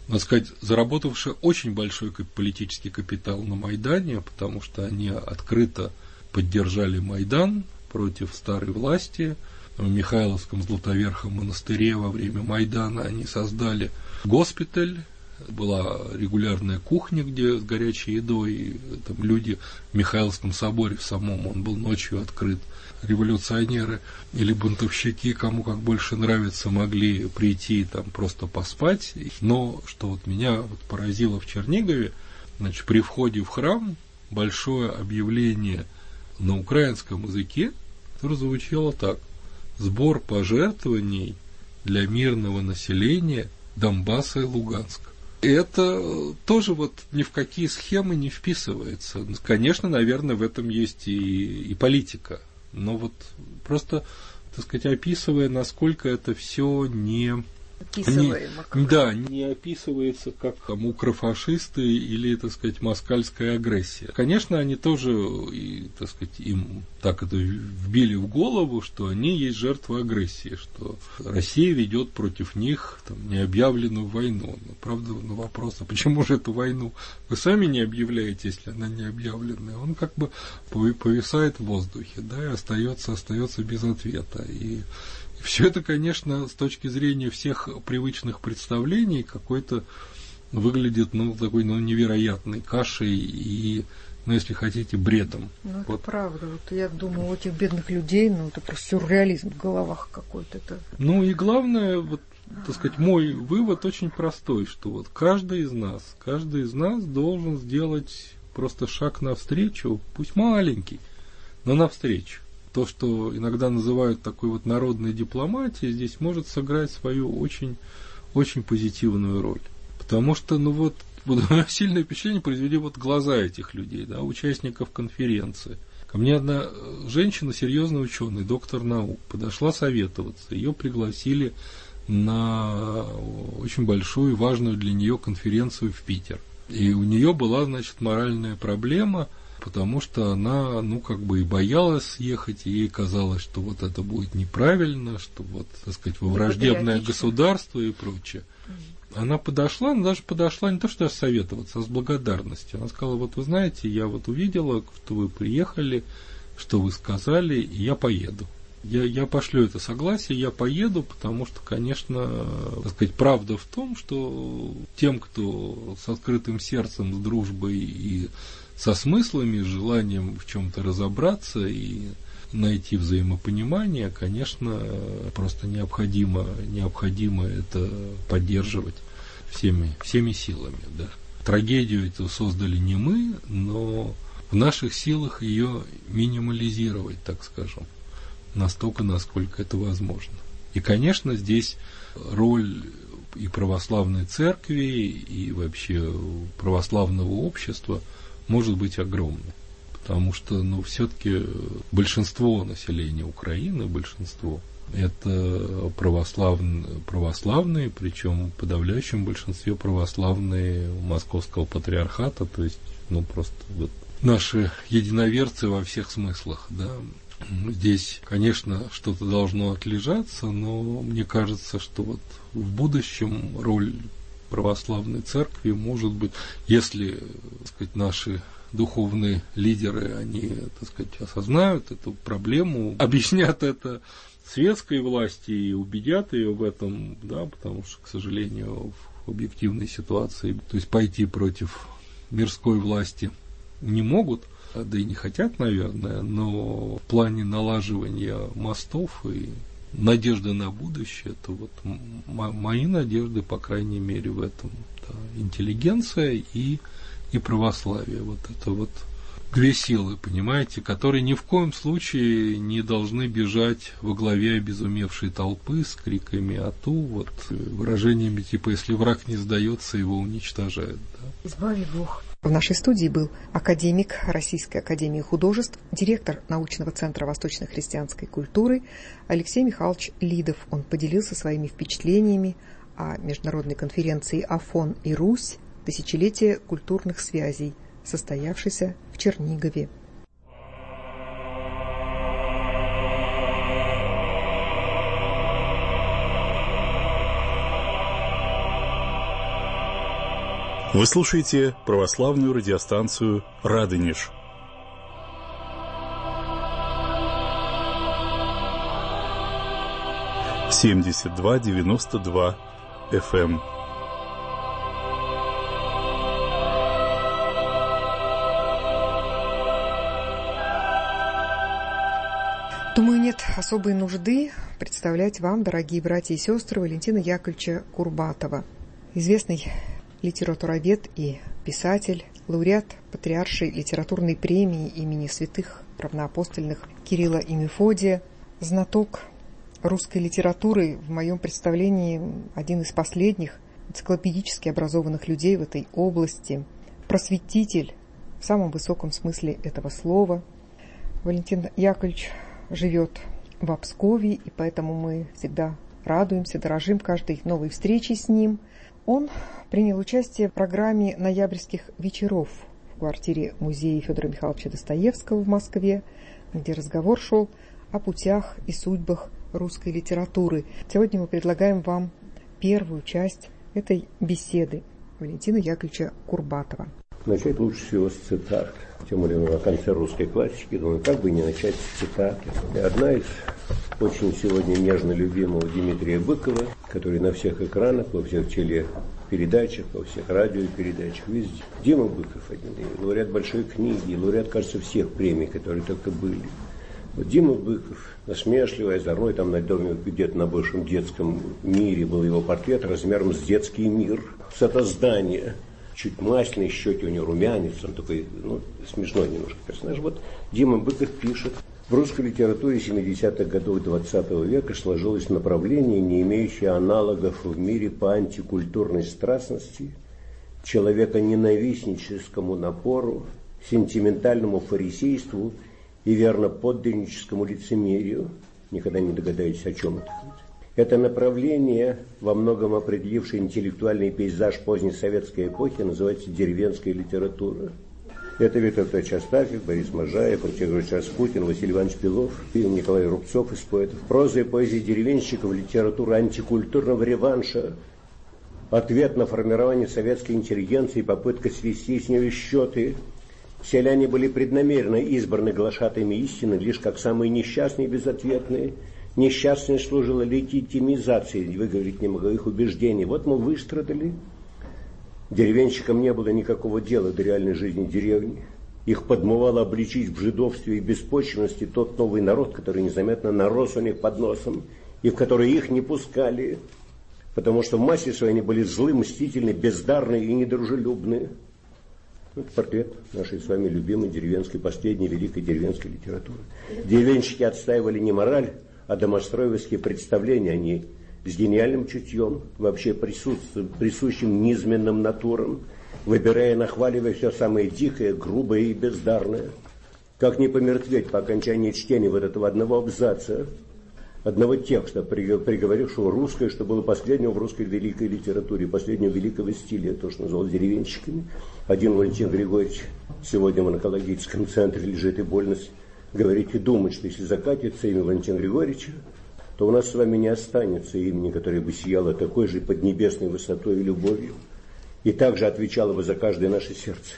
надо сказать, заработавшие очень большой политический капитал на Майдане, потому что они открыто поддержали Майдан против старой власти. В Михайловском Златоверхом монастыре во время Майдана они создали госпиталь, была регулярная кухня, где с горячей едой, и там люди в Михайловском соборе в самом, он был ночью открыт. Революционеры или бунтовщики, кому как больше нравится, могли прийти там просто поспать. Но что вот меня вот поразило в Чернигове, значит, при входе в храм большое объявление на украинском языке, которое звучало так: сбор пожертвований для мирного населения Донбасса и Луганска. И это тоже вот ни в какие схемы не вписывается. Конечно, наверное, в этом есть и, и политика. Но вот просто, так сказать, описывая, насколько это все не... Описываемо. Не, да, не описывается как там укрофашисты или, так сказать, москальская агрессия. Конечно, они тоже, и, так сказать, им так это вбили в голову, что они есть жертвы агрессии, что Россия ведет против них там необъявленную войну. Но, правда, на вопрос, а почему же эту войну вы сами не объявляете, если она не объявленная, он как бы повисает в воздухе, да, и остается, остается без ответа. И все это, конечно, с точки зрения всех привычных представлений, какой-то выглядит, ну, такой, ну, невероятной кашей и, ну, если хотите, бредом. Ну, это вот. Правда. Вот я думаю, у этих бедных людей, ну, это просто сюрреализм в головах какой-то. Это... Ну, и главное, вот, так сказать, мой вывод очень простой, что вот каждый из нас, каждый из нас должен сделать просто шаг навстречу, пусть маленький, но навстречу. То, что иногда называют такой вот народной дипломатией, здесь может сыграть свою очень, очень позитивную роль. Потому что, ну вот, вот сильное впечатление произвели вот глаза этих людей, да, участников конференции. Ко мне одна женщина, серьезный ученый, доктор наук, подошла советоваться. Ее пригласили на очень большую и важную для нее конференцию в Питер. И у нее была, значит, моральная проблема, потому что она, ну, как бы и боялась съехать, и ей казалось, что вот это будет неправильно, что вот, так сказать, во враждебное государство и прочее. Mm. Она подошла, она даже подошла не то, что даже советоваться, а с благодарностью. Она сказала: вот вы знаете, я вот увидела, что вы приехали, что вы сказали, и я поеду. Я, я пошлю это согласие, я поеду, потому что, конечно, так сказать, правда в том, что тем, кто с открытым сердцем, с дружбой и со смыслами, с желанием в чем-то разобраться и найти взаимопонимание, конечно, просто необходимо, необходимо это поддерживать всеми, всеми силами. Да. Трагедию эту создали не мы, но в наших силах ее минимализировать, так скажем, настолько, насколько это возможно. И, конечно, здесь роль и православной церкви, и вообще православного общества может быть огромной. Потому что, ну, все-таки большинство населения Украины, большинство, это православные, православные, причем в подавляющем большинстве православные Московского патриархата, то есть, ну, просто вот наши единоверцы во всех смыслах, да. Здесь, конечно, что-то должно отлежаться, но мне кажется, что вот в будущем роль православной церкви может быть, если, так сказать, наши духовные лидеры, они, так сказать, осознают эту проблему, объяснят это светской власти и убедят ее в этом, да, потому что, к сожалению, в объективной ситуации, то есть пойти против мирской власти не могут, да и не хотят, наверное, но в плане налаживания мостов и надежды на будущее, то вот м- мои надежды, по крайней мере, в этом, да, интеллигенция и и православие. Вот это вот две силы, понимаете, которые ни в коем случае не должны бежать во главе обезумевшей толпы с криками «Ату», вот выражениями типа «если враг не сдается, его уничтожают». Да? Избави Бог. В нашей студии был академик Российской академии художеств, директор научного центра восточно-христианской культуры Алексей Михайлович Лидов. Он поделился своими впечатлениями о международной конференции «Афон и Русь. Тысячелетие культурных связей», состоявшейся в Чернигове. Вы слушаете православную радиостанцию «Радонеж». семьдесят два девяносто два эф эм. Думаю, нет особой нужды представлять вам, дорогие братья и сестры, Валентина Яковлевича Курбатова, известный литературовед и писатель, лауреат Патриаршей литературной премии имени святых равноапостольных Кирилла и Мефодия, знаток русской литературы, в моем представлении один из последних энциклопедически образованных людей в этой области, просветитель в самом высоком смысле этого слова. Валентин Яковлевич живет в Пскове, и поэтому мы всегда радуемся, дорожим каждой новой встречей с ним. Он принял участие в программе ноябрьских вечеров в квартире музея Федора Михайловича Достоевского в Москве, где разговор шел о путях и судьбах русской литературы. Сегодня мы предлагаем вам первую часть этой беседы Валентина Яковлевича Курбатова. Начать лучше всего с цитат. Тем более на конце русской классики. Думаю, как бы не начать с цитаты. И одна из очень сегодня нежно любимого Дмитрия Быкова, который на всех экранах, во всех телепередачах, во всех радиопередачах, везде. Дима Быков один, лауреат большой книги, лауреат, кажется, всех премий, которые только были. Вот Дима Быков, насмешливый, озорной, там на доме, где-то на бывшем детском мире был его портрет размером с детский мир. С этого здания. Чуть масляный, щеки у него румянец, он такой, ну, смешной немножко персонаж. Вот Дима Быков пишет: в русской литературе семидесятых годов двадцатого века сложилось направление, не имеющее аналогов в мире по антикультурной страстности, человеконенавистническому напору, сентиментальному фарисейству и верноподданническому лицемерию. Никогда не догадаетесь, о чем это. Это направление, во многом определившее интеллектуальный пейзаж поздней советской эпохи, называется деревенская литература. Это Виктор Петрович Астафьев, Борис Можаев, Алексей Григорьевич Распутин, Василий Иванович Белов и Николай Рубцов из поэтов. Проза и поэзия деревенщиков, литература антикультурного реванша, ответ на формирование советской интеллигенции, попытка свести с нее счеты. Селяне были преднамеренно избраны глашатаями истины лишь как самые несчастные и безответные. Несчастность служила легитимизацией, выговорить не могу, их убеждений. Вот мы выстрадали. Деревенщикам не было никакого дела до реальной жизни деревни. Их подмывало обличить в жидовстве и беспочвенности тот новый народ, который незаметно нарос у них под носом, и в который их не пускали, потому что в массе своей они были злы, мстительны, бездарны и недружелюбны. Это портрет нашей с вами любимой деревенской, последней великой деревенской литературы. Деревенщики отстаивали не мораль, а домостроевские представления. Они с гениальным чутьем, вообще присущим низменным натурам, выбирая и нахваливая все самое дикое, грубое и бездарное. Как не помертветь по окончании чтения вот этого одного абзаца, одного текста, приговорившего русское, что было последнего в русской великой литературе, последнего великого стиля, то, что называлось деревенщиками. Один Валентин Григорьевич сегодня в онкологическом центре лежит, и больно говорить и думать, что если закатится имя Валентина Григорьевича, то у нас с вами не останется имени, которое бы сияло такой же поднебесной высотой и любовью, и также отвечало бы за каждое наше сердце.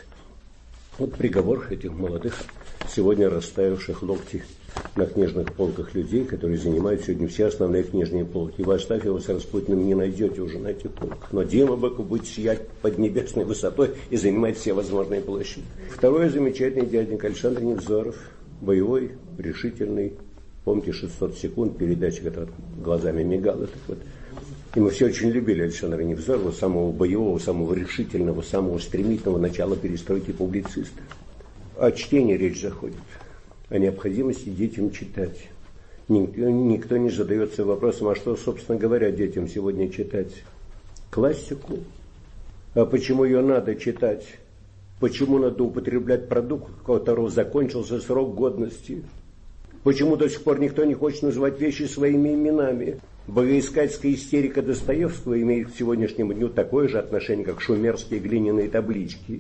Вот приговор этих молодых, сегодня расставивших локти на книжных полках людей, которые занимают сегодня все основные книжные полки. Вы Астафьева с Распутиным не найдете уже на этих полках. Но Дима Быков будет сиять под небесной высотой и занимать все возможные площади. Второй замечательный дяденька Александр Невзоров, боевой, решительный. Помните, шестьсот секунд передачи, которая глазами мигала. Так вот. И мы все очень любили Александра Невзорова, самого боевого, самого решительного, самого стремительного начала перестройки публициста. О чтении речь заходит, о необходимости детям читать. Никто, никто не задается вопросом, а что, собственно говоря, детям сегодня читать? Классику? А почему ее надо читать? Почему надо употреблять продукт, у которого закончился срок годности? Почему до сих пор никто не хочет называть вещи своими именами? Богоискательская истерика Достоевского имеет к сегодняшнему дню такое же отношение, как шумерские глиняные таблички.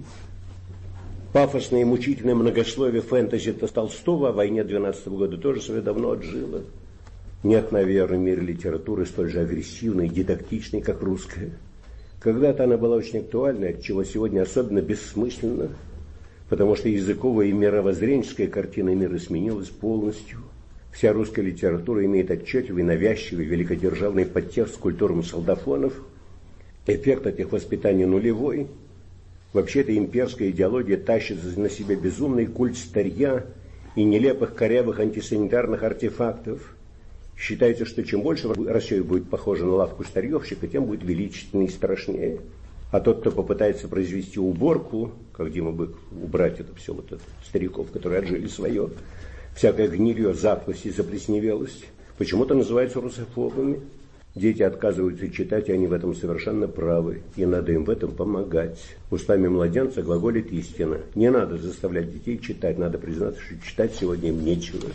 Пафосное и мучительное многословие фэнтези Толстого о войне двенадцатого года тоже свое давно отжило. Нет, наверное, в мире литературы столь же агрессивной и дидактичной, как русская. Когда-то она была очень актуальна, отчего сегодня особенно бессмысленно, потому что языковая и мировоззренческая картина мира сменилась полностью. Вся русская литература имеет отчетливый, навязчивый, великодержавный подтекст культуры солдафонов. Эффект от их воспитания нулевой. Вообще эта имперская идеология тащит на себе безумный культ старья и нелепых корявых антисанитарных артефактов. Считается, что чем больше Россия будет похожа на лавку старьевщика, тем будет величественнее и страшнее. А тот, кто попытается произвести уборку, как Дима Бык, убрать это все, вот это, стариков, которые отжили свое, всякое гнилье, затхлость и заплесневелость, почему-то называются русофобами. Дети отказываются читать, и они в этом совершенно правы. И надо им в этом помогать. Устами младенца глаголит истина. Не надо заставлять детей читать, надо признаться, что читать сегодня им нечего.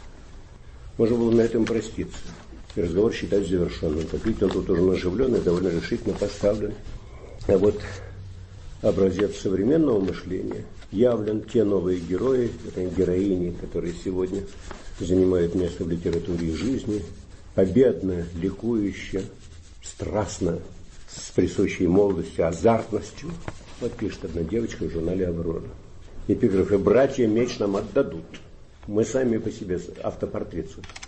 Можно было на этом проститься. И разговор считать завершенным. Как видите, он тут уже оживленный, довольно решительно поставлен. А вот образец современного мышления явлен. Те новые герои, героини, которые сегодня занимают место в литературе и жизни, победно, ликующе, страстно, с присущей молодостью, азартностью. Вот пишет одна девочка в журнале «Аврора». Эпиграфы: «Братья меч нам отдадут. Мы сами по себе», автопортрет.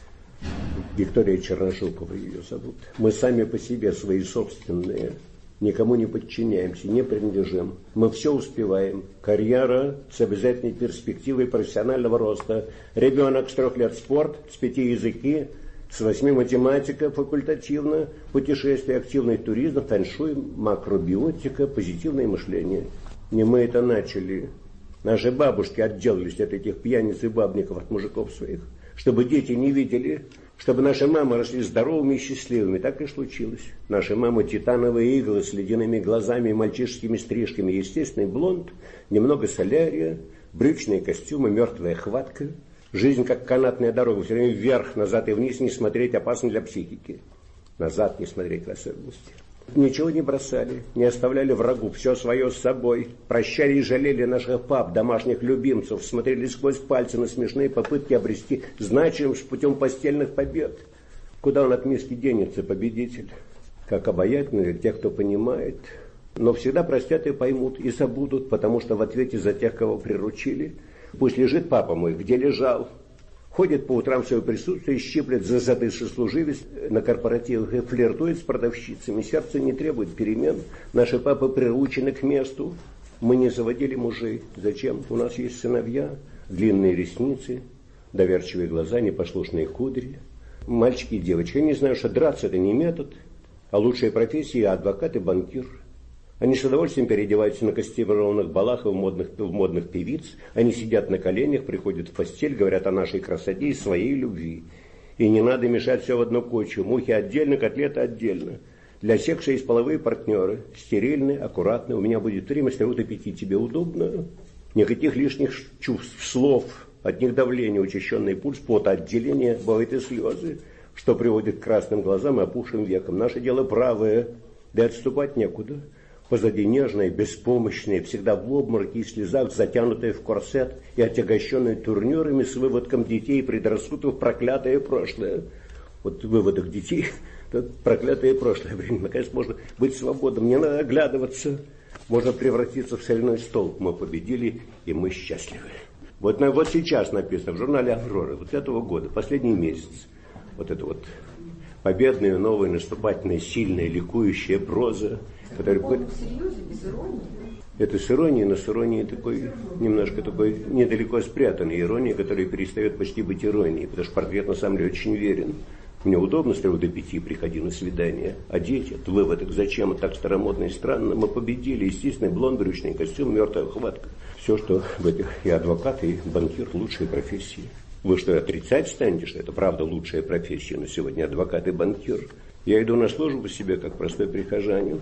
Виктория Черношукова ее зовут. «Мы сами по себе свои собственные. Никому не подчиняемся, не принадлежим. Мы все успеваем. Карьера с обязательной перспективой профессионального роста. Ребенок с трех лет спорт, с пяти языки, с восьми математика факультативно, путешествия, активный туризм, фэншуй, макробиотика, позитивное мышление». Не мы это начали. Наши бабушки отделались от этих пьяниц и бабников, от мужиков своих. Чтобы дети не видели, чтобы наши мамы росли здоровыми и счастливыми. Так и случилось. Наши мамы титановые иглы с ледяными глазами и мальчишескими стрижками. Естественный блонд, немного солярия, брючные костюмы, мертвая хватка. Жизнь как канатная дорога, все время вверх, назад и вниз не смотреть опасно для психики. Назад не смотреть в особенности. Ничего не бросали, не оставляли врагу, все свое с собой. Прощали и жалели наших пап, домашних любимцев, смотрели сквозь пальцы на смешные попытки обрести значимость путем постельных побед. Куда он от миски денется, победитель? Как обаятельно для тех, кто понимает. Но всегда простят и поймут, и забудут, потому что в ответе за тех, кого приручили. Пусть лежит папа мой, где лежал. Ходит по утрам в свое присутствие, щиплет за зады сослуживец на корпоративах и флиртует с продавщицами. Сердце не требует перемен. Наши папы приручены к месту. Мы не заводили мужей. Зачем? У нас есть сыновья, длинные ресницы, доверчивые глаза, непослушные кудри. Мальчики и девочки. Я не знаю, что драться это не метод, а лучшая профессия — адвокат и банкир. Они с удовольствием переодеваются на костюмированных балах и в модных, в модных певиц. Они сидят на коленях, приходят в постель, говорят о нашей красоте и своей любви. И не надо мешать все в одну кучу. Мухи отдельно, котлеты отдельно. Для секса есть половые партнеры. Стерильные, аккуратные. У меня будет время, если вот пяти тебе удобно. Никаких лишних чувств, слов. От них давление, учащенный пульс, потоотделение, бывает и слезы, что приводит к красным глазам и опухшим векам. Наше дело правое, да и отступать некуда. Позади нежные, беспомощные, всегда в обмороке и слезах, затянутые в корсет и отягощенные турнирами с выводком детей и предрассудков проклятое прошлое. Вот выводок детей, это проклятое прошлое время. Наконец можно быть свободным, не надо оглядываться. Можно превратиться в соляной столб. Мы победили, и мы счастливы. Вот, вот сейчас написано в журнале «Аврора», вот этого года, последний месяц. Вот это вот победная, новая, наступательная, сильная, ликующая проза. Который... Он в серьезе, без иронии? Это с иронией, но с иронией такой, немножко такой недалеко спрятанной иронией, которая перестает почти быть иронией, потому что портрет на самом деле очень верен. Мне удобно, с трех до пяти приходи на свидание. А дети, это выводок, зачем это так старомодно и странно? Мы победили, естественный блонд, брючный костюм, мертвая хватка. Все, что в этих и адвокат, и банкир — лучшие профессии. Вы что, отрицать станете, что это правда лучшая профессия, но сегодня адвокат и банкир? Я иду на службу себе, как простой прихожанин,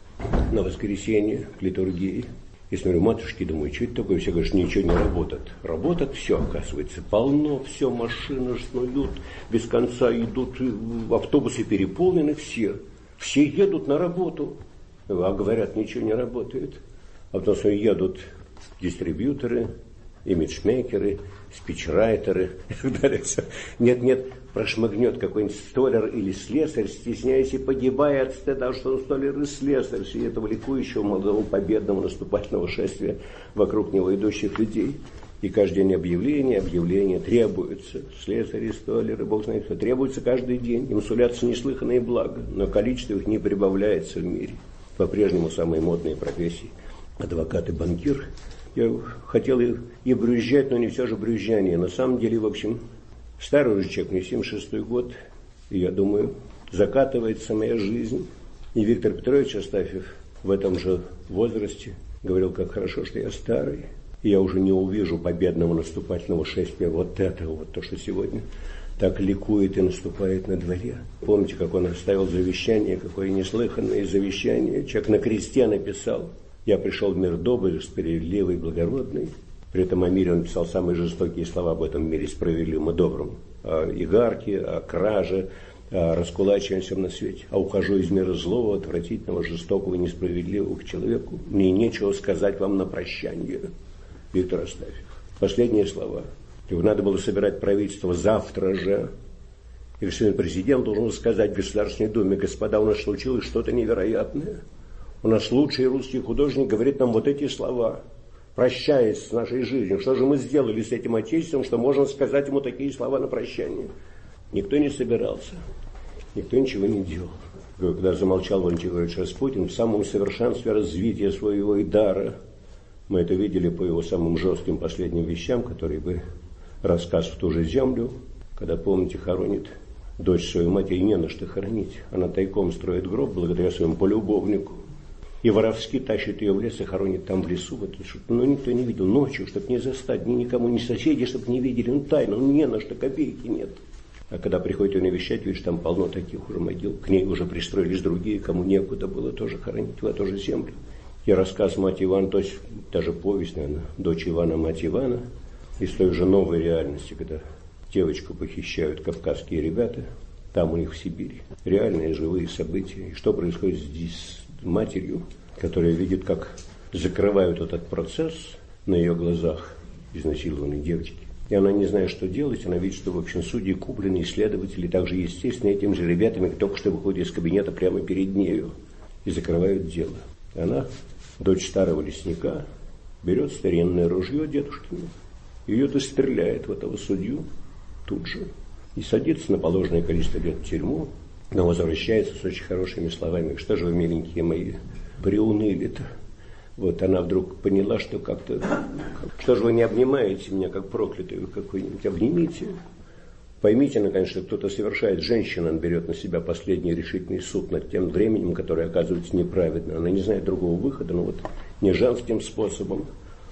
на воскресенье, к литургии. И смотрю, матушки, думаю, что это такое? Все говорят, что ничего не работает. Работает все, оказывается, полно, все, машины снуют, без конца идут, автобусы переполнены, все. Все едут на работу. А говорят, ничего не работает. А потом едут дистрибьюторы, имиджмейкеры, спичрайтеры и так далее. Нет-нет, прошмыгнет какой-нибудь столяр или слесарь, стесняясь и погибая от стыда, что он столяр и слесарь, среди этого ликующего молодого победного наступательного шествия вокруг него идущих людей. И каждый день объявления, объявления требуются. Слесари, столяры, бог знает кто, требуются каждый день. Им сулятся неслыханные блага, но количество их не прибавляется в мире. По-прежнему самые модные профессии. Адвокат и банкир. Я хотел и, и брюзжать, но не все же брюзжание. На самом деле, в общем, старый уже человек, мне семьдесят шестой год, и я думаю, закатывается моя жизнь. И Виктор Петрович Астафьев в этом же возрасте говорил, как хорошо, что я старый. И я уже не увижу победного наступательного шествия вот этого, вот то, что сегодня так ликует и наступает на дворе. Помните, как он оставил завещание, какое неслыханное завещание. Человек на кресте написал: «Я пришел в мир добрый, справедливый, благородный». При этом о мире он писал самые жестокие слова об этом мире справедливом и добром. О игарке, о краже, о раскулачивании всем на свете. А ухожу из мира злого, отвратительного, жестокого, несправедливого к человеку. Мне нечего сказать вам на прощание. Виктор Астафьев. Последние слова. Его надо было собирать правительство завтра же. И господин президент должен сказать в Государственной Думе: господа, у нас случилось что-то невероятное. У нас лучший русский художник говорит нам вот эти слова, прощаясь с нашей жизнью. Что же мы сделали с этим отечеством, что можно сказать ему такие слова на прощание? Никто не собирался. Никто ничего не делал. Когда замолчал Валентин Егорович Распутин в самом совершенстве развития своего и дара, мы это видели по его самым жестким последним вещам, которые бы рассказ «В ту же землю», когда, помните, хоронит дочь свою мать, ей не на что хоронить. Она тайком строит гроб благодаря своему полюбовнику. И воровски тащит ее в лес и хоронит там в лесу. Вот, ну, никто не видел. Ночью, чтобы не застать, ни никому, ни соседи, чтобы не видели. Ну, тайно, ну, не на что, копейки нет. А когда приходит ее навещать, видишь, там полно таких уже могил. К ней уже пристроились другие, кому некуда было тоже хоронить в эту же землю. И рассказ «Мать Ивана», то есть даже повесть, наверное, «Дочь Ивана, мать Ивана», из той же новой реальности, когда девочку похищают кавказские ребята, там у них в Сибири. Реальные живые события. И что происходит здесь с матерью, которая видит, как закрывают этот процесс на ее глазах изнасилованной девочки. И она не знает, что делать. Она видит, что, в общем, судьи куплены, исследователи также, естественно, этими же ребятами только что выходят из кабинета прямо перед нею и закрывают дело. И она, дочь старого лесника, берет старинное ружье дедушкину, ее-то стреляет в этого судью тут же и садится на положенное количество лет в тюрьму, но возвращается с очень хорошими словами: что же вы, миленькие мои, приуныли-то? Вот она вдруг поняла, что как-то, что же вы не обнимаете меня, как проклятую какой-нибудь, обнимите. Поймите, наконец, что кто-то совершает, женщина берет на себя последний решительный суд над тем временем, которое оказывается неправедно. Она не знает другого выхода, но вот не женским способом,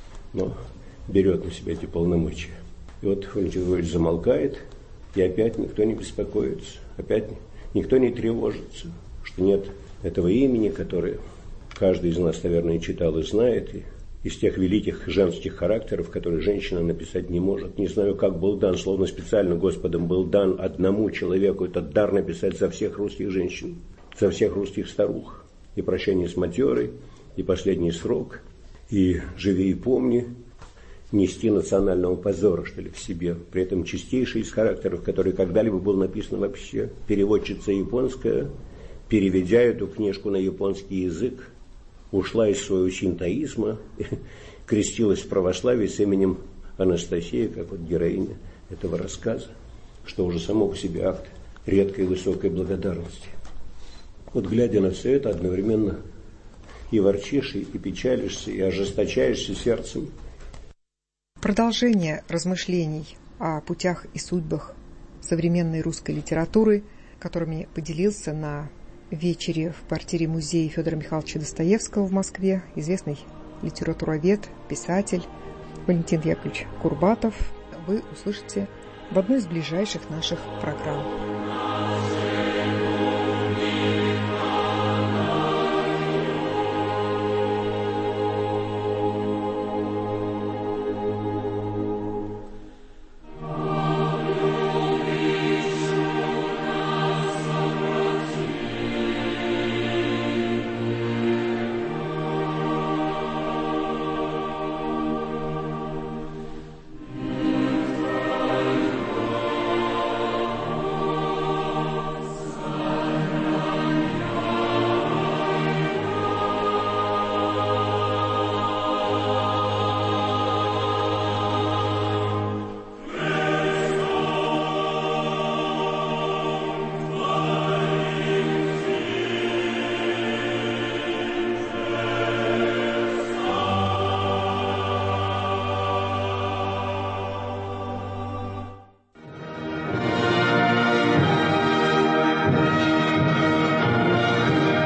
но берет на себя эти полномочия. И вот Валентин Егорович замолкает, и опять никто не беспокоится, опять никто не тревожится, что нет этого имени, которое каждый из нас, наверное, читал и знает, и из тех великих женских характеров, которые женщина написать не может. Не знаю, как был дан, словно специально Господом был дан одному человеку этот дар написать за всех русских женщин, за всех русских старух. И «Прощание с матерой», и «Последний срок», и «Живи и помни», нести национального позора, что ли, в себе. При этом чистейший из характеров, который когда-либо был написан вообще. Переводчица японская, переведя эту книжку на японский язык, ушла из своего шинтоизма, крестилась в православии с именем Анастасия, как вот героиня этого рассказа, что уже само по себе акт редкой высокой благодарности. Вот глядя на все это, одновременно и ворчишь, и печалишься, и ожесточаешься сердцем. Продолжение размышлений о путях и судьбах современной русской литературы, которыми поделился на вечере в квартире музея Федора Михайловича Достоевского в Москве известный литературовед, писатель Валентин Яковлевич Курбатов, вы услышите в одной из ближайших наших программ.